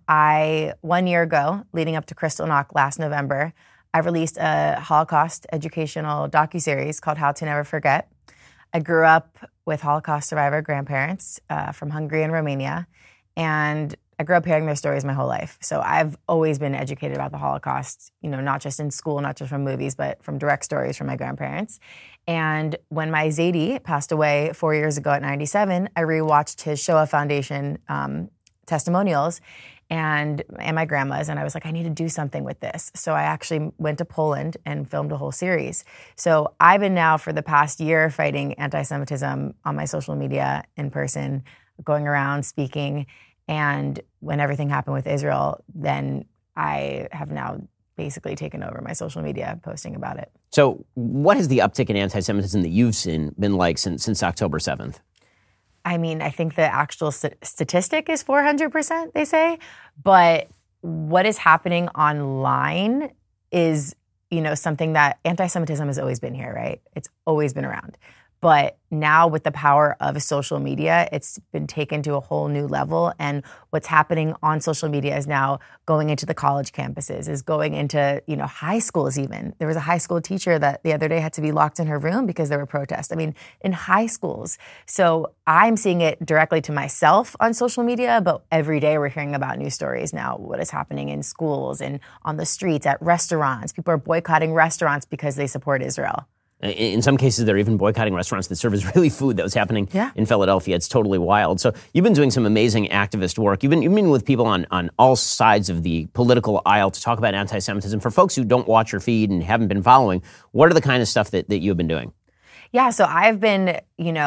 1 year ago, leading up to Kristallnacht last November, I released a Holocaust educational docuseries called How to Never Forget. I grew up with Holocaust survivor grandparents from Hungary and Romania, and I grew up hearing their stories my whole life. So I've always been educated about the Holocaust, not just in school, not just from movies, but from direct stories from my grandparents. And when my Zadie passed away 4 years ago at 97, I rewatched his Shoah Foundation testimonials and my grandma's, and I was like, I need to do something with this. So I actually went to Poland and filmed a whole series. So I've been now for the past year fighting anti-Semitism on my social media, in person, going around speaking. And when everything happened with Israel, then I have now basically taken over my social media, posting about it. So what has the uptick in anti-Semitism that you've seen been like since October 7th? I mean, I think the actual statistic is 400%, they say. But what is happening online is, something that anti-Semitism has always been here, right? It's always been around. But now with the power of social media, it's been taken to a whole new level. And what's happening on social media is now going into the college campuses, is going into, high schools even. There was a high school teacher that the other day had to be locked in her room because there were protests. I mean, in high schools. So I'm seeing it directly to myself on social media, but every day we're hearing about new stories now, what is happening in schools and on the streets, at restaurants. People are boycotting restaurants because they support Israel. In some cases, they're even boycotting restaurants that serve Israeli food. That was happening in Philadelphia. It's totally wild. So you've been doing some amazing activist work. You've been meeting with people on all sides of the political aisle to talk about anti-Semitism. For folks who don't watch your feed and haven't been following, what are the kind of stuff that you've been doing? Yeah, so I've been,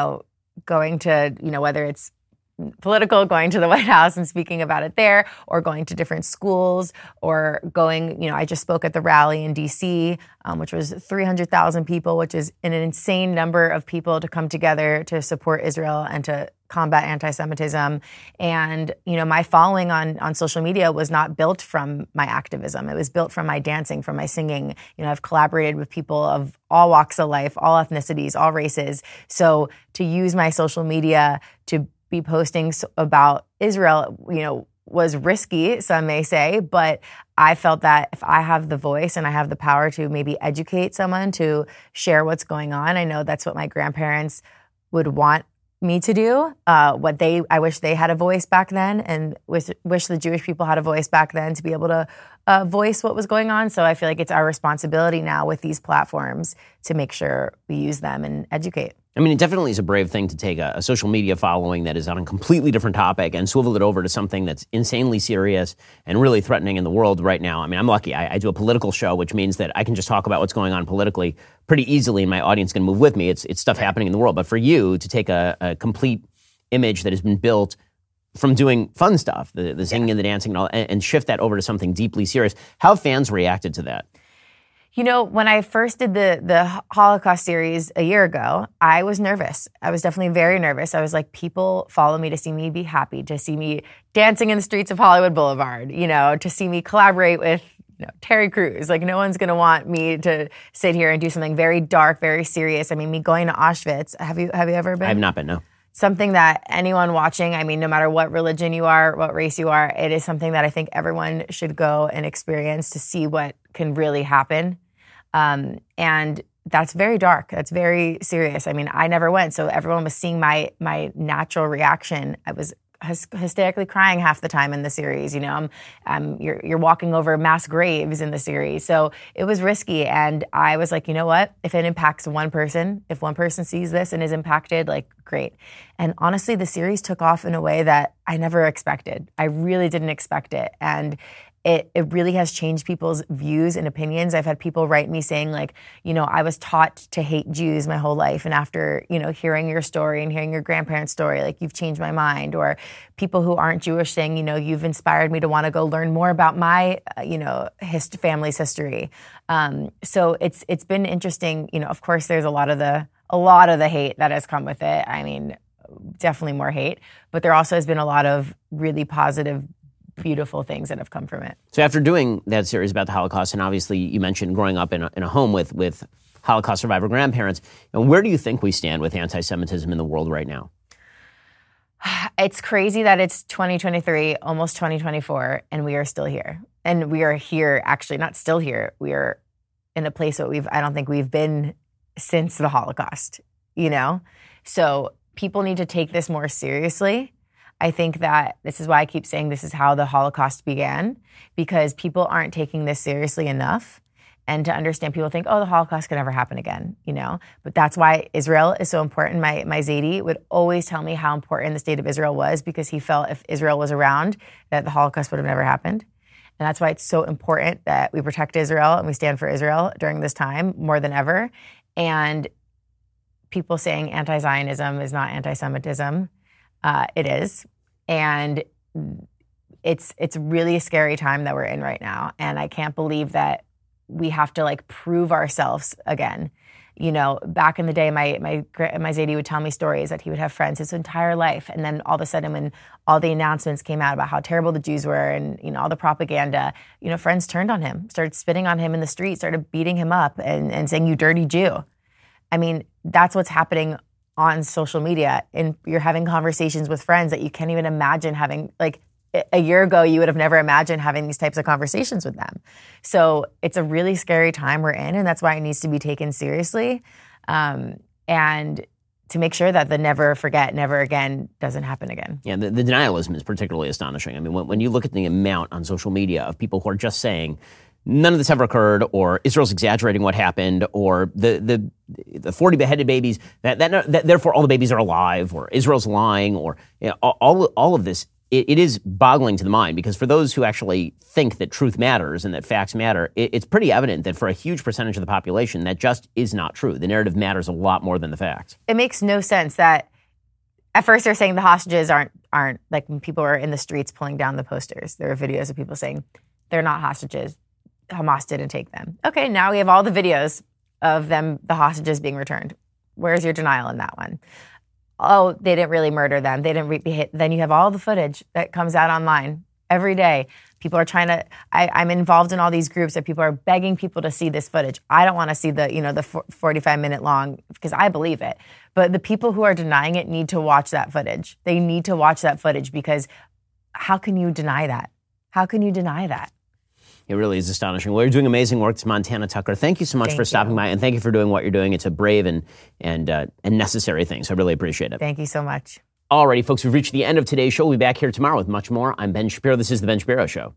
going to, whether it's political, going to the White House and speaking about it there, or going to different schools, or going, I just spoke at the rally in D.C., which was 300,000 people, which is an insane number of people to come together to support Israel and to combat anti-Semitism. And, my following on social media was not built from my activism. It was built from my dancing, from my singing. I've collaborated with people of all walks of life, all ethnicities, all races. So to use my social media to be posting about Israel, was risky, some may say, but I felt that if I have the voice and I have the power to maybe educate someone, to share what's going on, I know that's what my grandparents would want me to do. I wish they had a voice back then, and wish the Jewish people had a voice back then to be able to voice what was going on. So I feel like it's our responsibility now with these platforms to make sure we use them and educate. I mean, it definitely is a brave thing to take a social media following that is on a completely different topic and swivel it over to something that's insanely serious and really threatening in the world right now. I mean, I'm lucky. I do a political show, which means that I can just talk about what's going on politically pretty easily, and my audience can move with me. It's stuff happening in the world. But for you to take a complete image that has been built from doing fun stuff, the singing and the dancing and all, and shift that over to something deeply serious, how have fans reacted to that? When I first did the Holocaust series a year ago, I was nervous. I was definitely very nervous. I was like, people follow me to see me be happy, to see me dancing in the streets of Hollywood Boulevard, to see me collaborate with Terry Crews. Like, no one's going to want me to sit here and do something very dark, very serious. I mean, me going to Auschwitz. Have you ever been? I have not been, no. Something that anyone watching, I mean, no matter what religion you are, what race you are, it is something that I think everyone should go and experience to see what can really happen. And that's very dark. That's very serious. I mean, I never went, so everyone was seeing my natural reaction. I was hysterically crying half the time in the series. You're walking over mass graves in the series, so it was risky. And I was like, you know what? If it impacts one person, if one person sees this and is impacted, like, great. And honestly, the series took off in a way that I never expected. I really didn't expect it, and it really has changed people's views and opinions. I've had people write me saying, like, I was taught to hate Jews my whole life, and after, hearing your story and hearing your grandparents' story, like, you've changed my mind. Or people who aren't Jewish saying, you've inspired me to want to go learn more about my, family's history. So it's been interesting. Of course, there's a lot of the hate that has come with it. I mean, definitely more hate, but there also has been a lot of really positive, beautiful things that have come from it. So after doing that series about the Holocaust, and obviously you mentioned growing up in a home with Holocaust survivor grandparents, where do you think we stand with anti-Semitism in the world right now? It's crazy that it's 2023, almost 2024, and we are still here. And we are here, actually, not still here. We are in a place that I don't think we've been since the Holocaust, So people need to take this more seriously. I think that this is why I keep saying this is how the Holocaust began, because people aren't taking this seriously enough. And to understand, people think, the Holocaust could never happen again, But that's why Israel is so important. My Zaidi would always tell me how important the state of Israel was, because he felt if Israel was around, that the Holocaust would have never happened. And that's why it's so important that we protect Israel and we stand for Israel during this time more than ever. And people saying anti-Zionism is not anti-Semitism. It is. And it's really a scary time that we're in right now. And I can't believe that we have to prove ourselves again. Back in the day, my Zaidi would tell me stories that he would have friends his entire life. And then all of a sudden, when all the announcements came out about how terrible the Jews were and, all the propaganda, friends turned on him, started spitting on him in the street, started beating him up and saying, "You dirty Jew." I mean, that's what's happening on social media. And you're having conversations with friends that you can't even imagine having. Like a year ago, you would have never imagined having these types of conversations with them. So it's a really scary time we're in, and that's why it needs to be taken seriously. And to make sure that the never forget, never again doesn't happen again. Yeah, the denialism is particularly astonishing. I mean, when you look at the amount on social media of people who are just saying, none of this ever occurred, or Israel's exaggerating what happened, or the 40 beheaded babies, that therefore all the babies are alive, or Israel's lying, or all of this, it is boggling to the mind, because for those who actually think that truth matters and that facts matter, it's pretty evident that for a huge percentage of the population, that just is not true. The narrative matters a lot more than the facts. It makes no sense that at first they're saying the hostages aren't like when people are in the streets pulling down the posters. There are videos of people saying they're not hostages. Hamas didn't take them. Okay, now we have all the videos of them, the hostages being returned. Where's your denial in that one? Oh, they didn't really murder them. They didn't hit. Then you have all the footage that comes out online every day. People are trying to, I'm involved in all these groups that people are begging people to see this footage. I don't want to see the 45-minute long, because I believe it. But the people who are denying it need to watch that footage. They need to watch that footage, because how can you deny that? How can you deny that? It really is astonishing. Well, you're doing amazing work. It's Montana Tucker. Thank you so much for stopping by, and thank you for doing what you're doing. It's a brave and necessary thing, so I really appreciate it. Thank you so much. Alrighty, folks, we've reached the end of today's show. We'll be back here tomorrow with much more. I'm Ben Shapiro. This is The Ben Shapiro Show.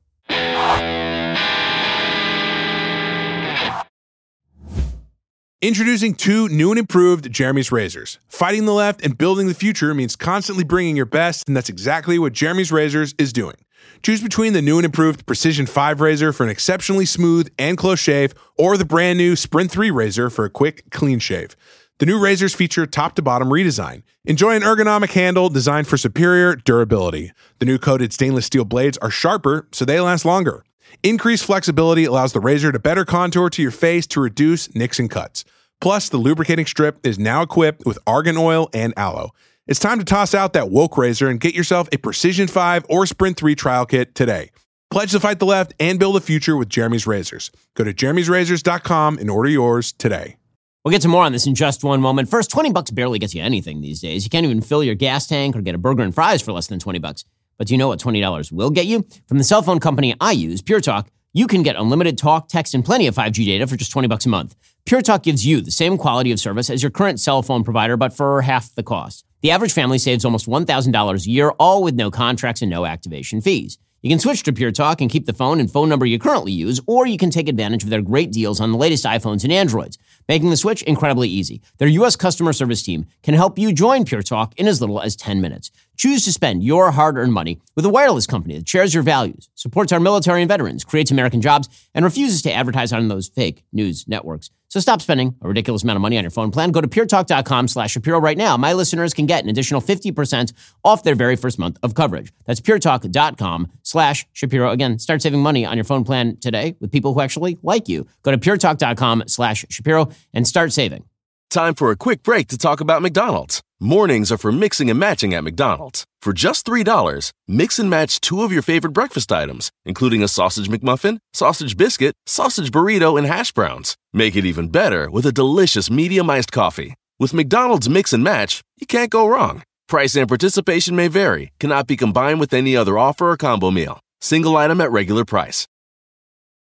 Introducing two new and improved Jeremy's razors. Fighting the left and building the future means constantly bringing your best, and that's exactly what Jeremy's Razors is doing. Choose between the new and improved Precision 5 razor for an exceptionally smooth and close shave, or the brand new Sprint 3 razor for a quick, clean shave. The new razors feature top-to-bottom redesign. Enjoy an ergonomic handle designed for superior durability. The new coated stainless steel blades are sharper, so they last longer. Increased flexibility allows the razor to better contour to your face to reduce nicks and cuts. Plus, the lubricating strip is now equipped with argan oil and aloe. It's time to toss out that woke razor and get yourself a Precision 5 or Sprint 3 trial kit today. Pledge to fight the left and build a future with Jeremy's Razors. Go to jeremy'srazors.com and order yours today. We'll get to more on this in just one moment. First, $20 barely gets you anything these days. You can't even fill your gas tank or get a burger and fries for less than $20. But do you know what $20 will get you? From the cell phone company I use, Pure Talk, you can get unlimited talk, text, and plenty of 5G data for just $20 a month. Pure Talk gives you the same quality of service as your current cell phone provider, but for half the cost. The average family saves almost $1,000 a year, all with no contracts and no activation fees. You can switch to Pure Talk and keep the phone and phone number you currently use, or you can take advantage of their great deals on the latest iPhones and Androids, making the switch incredibly easy. Their U.S. customer service team can help you join Pure Talk in as little as 10 minutes. Choose to spend your hard-earned money with a wireless company that shares your values, supports our military and veterans, creates American jobs, and refuses to advertise on those fake news networks. So stop spending a ridiculous amount of money on your phone plan. Go to puretalk.com/Shapiro right now. My listeners can get an additional 50% off their very first month of coverage. That's puretalk.com/Shapiro. Again, start saving money on your phone plan today with people who actually like you. Go to puretalk.com/Shapiro and start saving. Time for a quick break to talk about McDonald's. Mornings are for mixing and matching at McDonald's. For just $3, mix and match two of your favorite breakfast items, including a sausage McMuffin, sausage biscuit, sausage burrito, and hash browns. Make it even better with a delicious medium iced coffee. With McDonald's Mix and Match, you can't go wrong. Price and participation may vary, cannot be combined with any other offer or combo meal. Single item at regular price.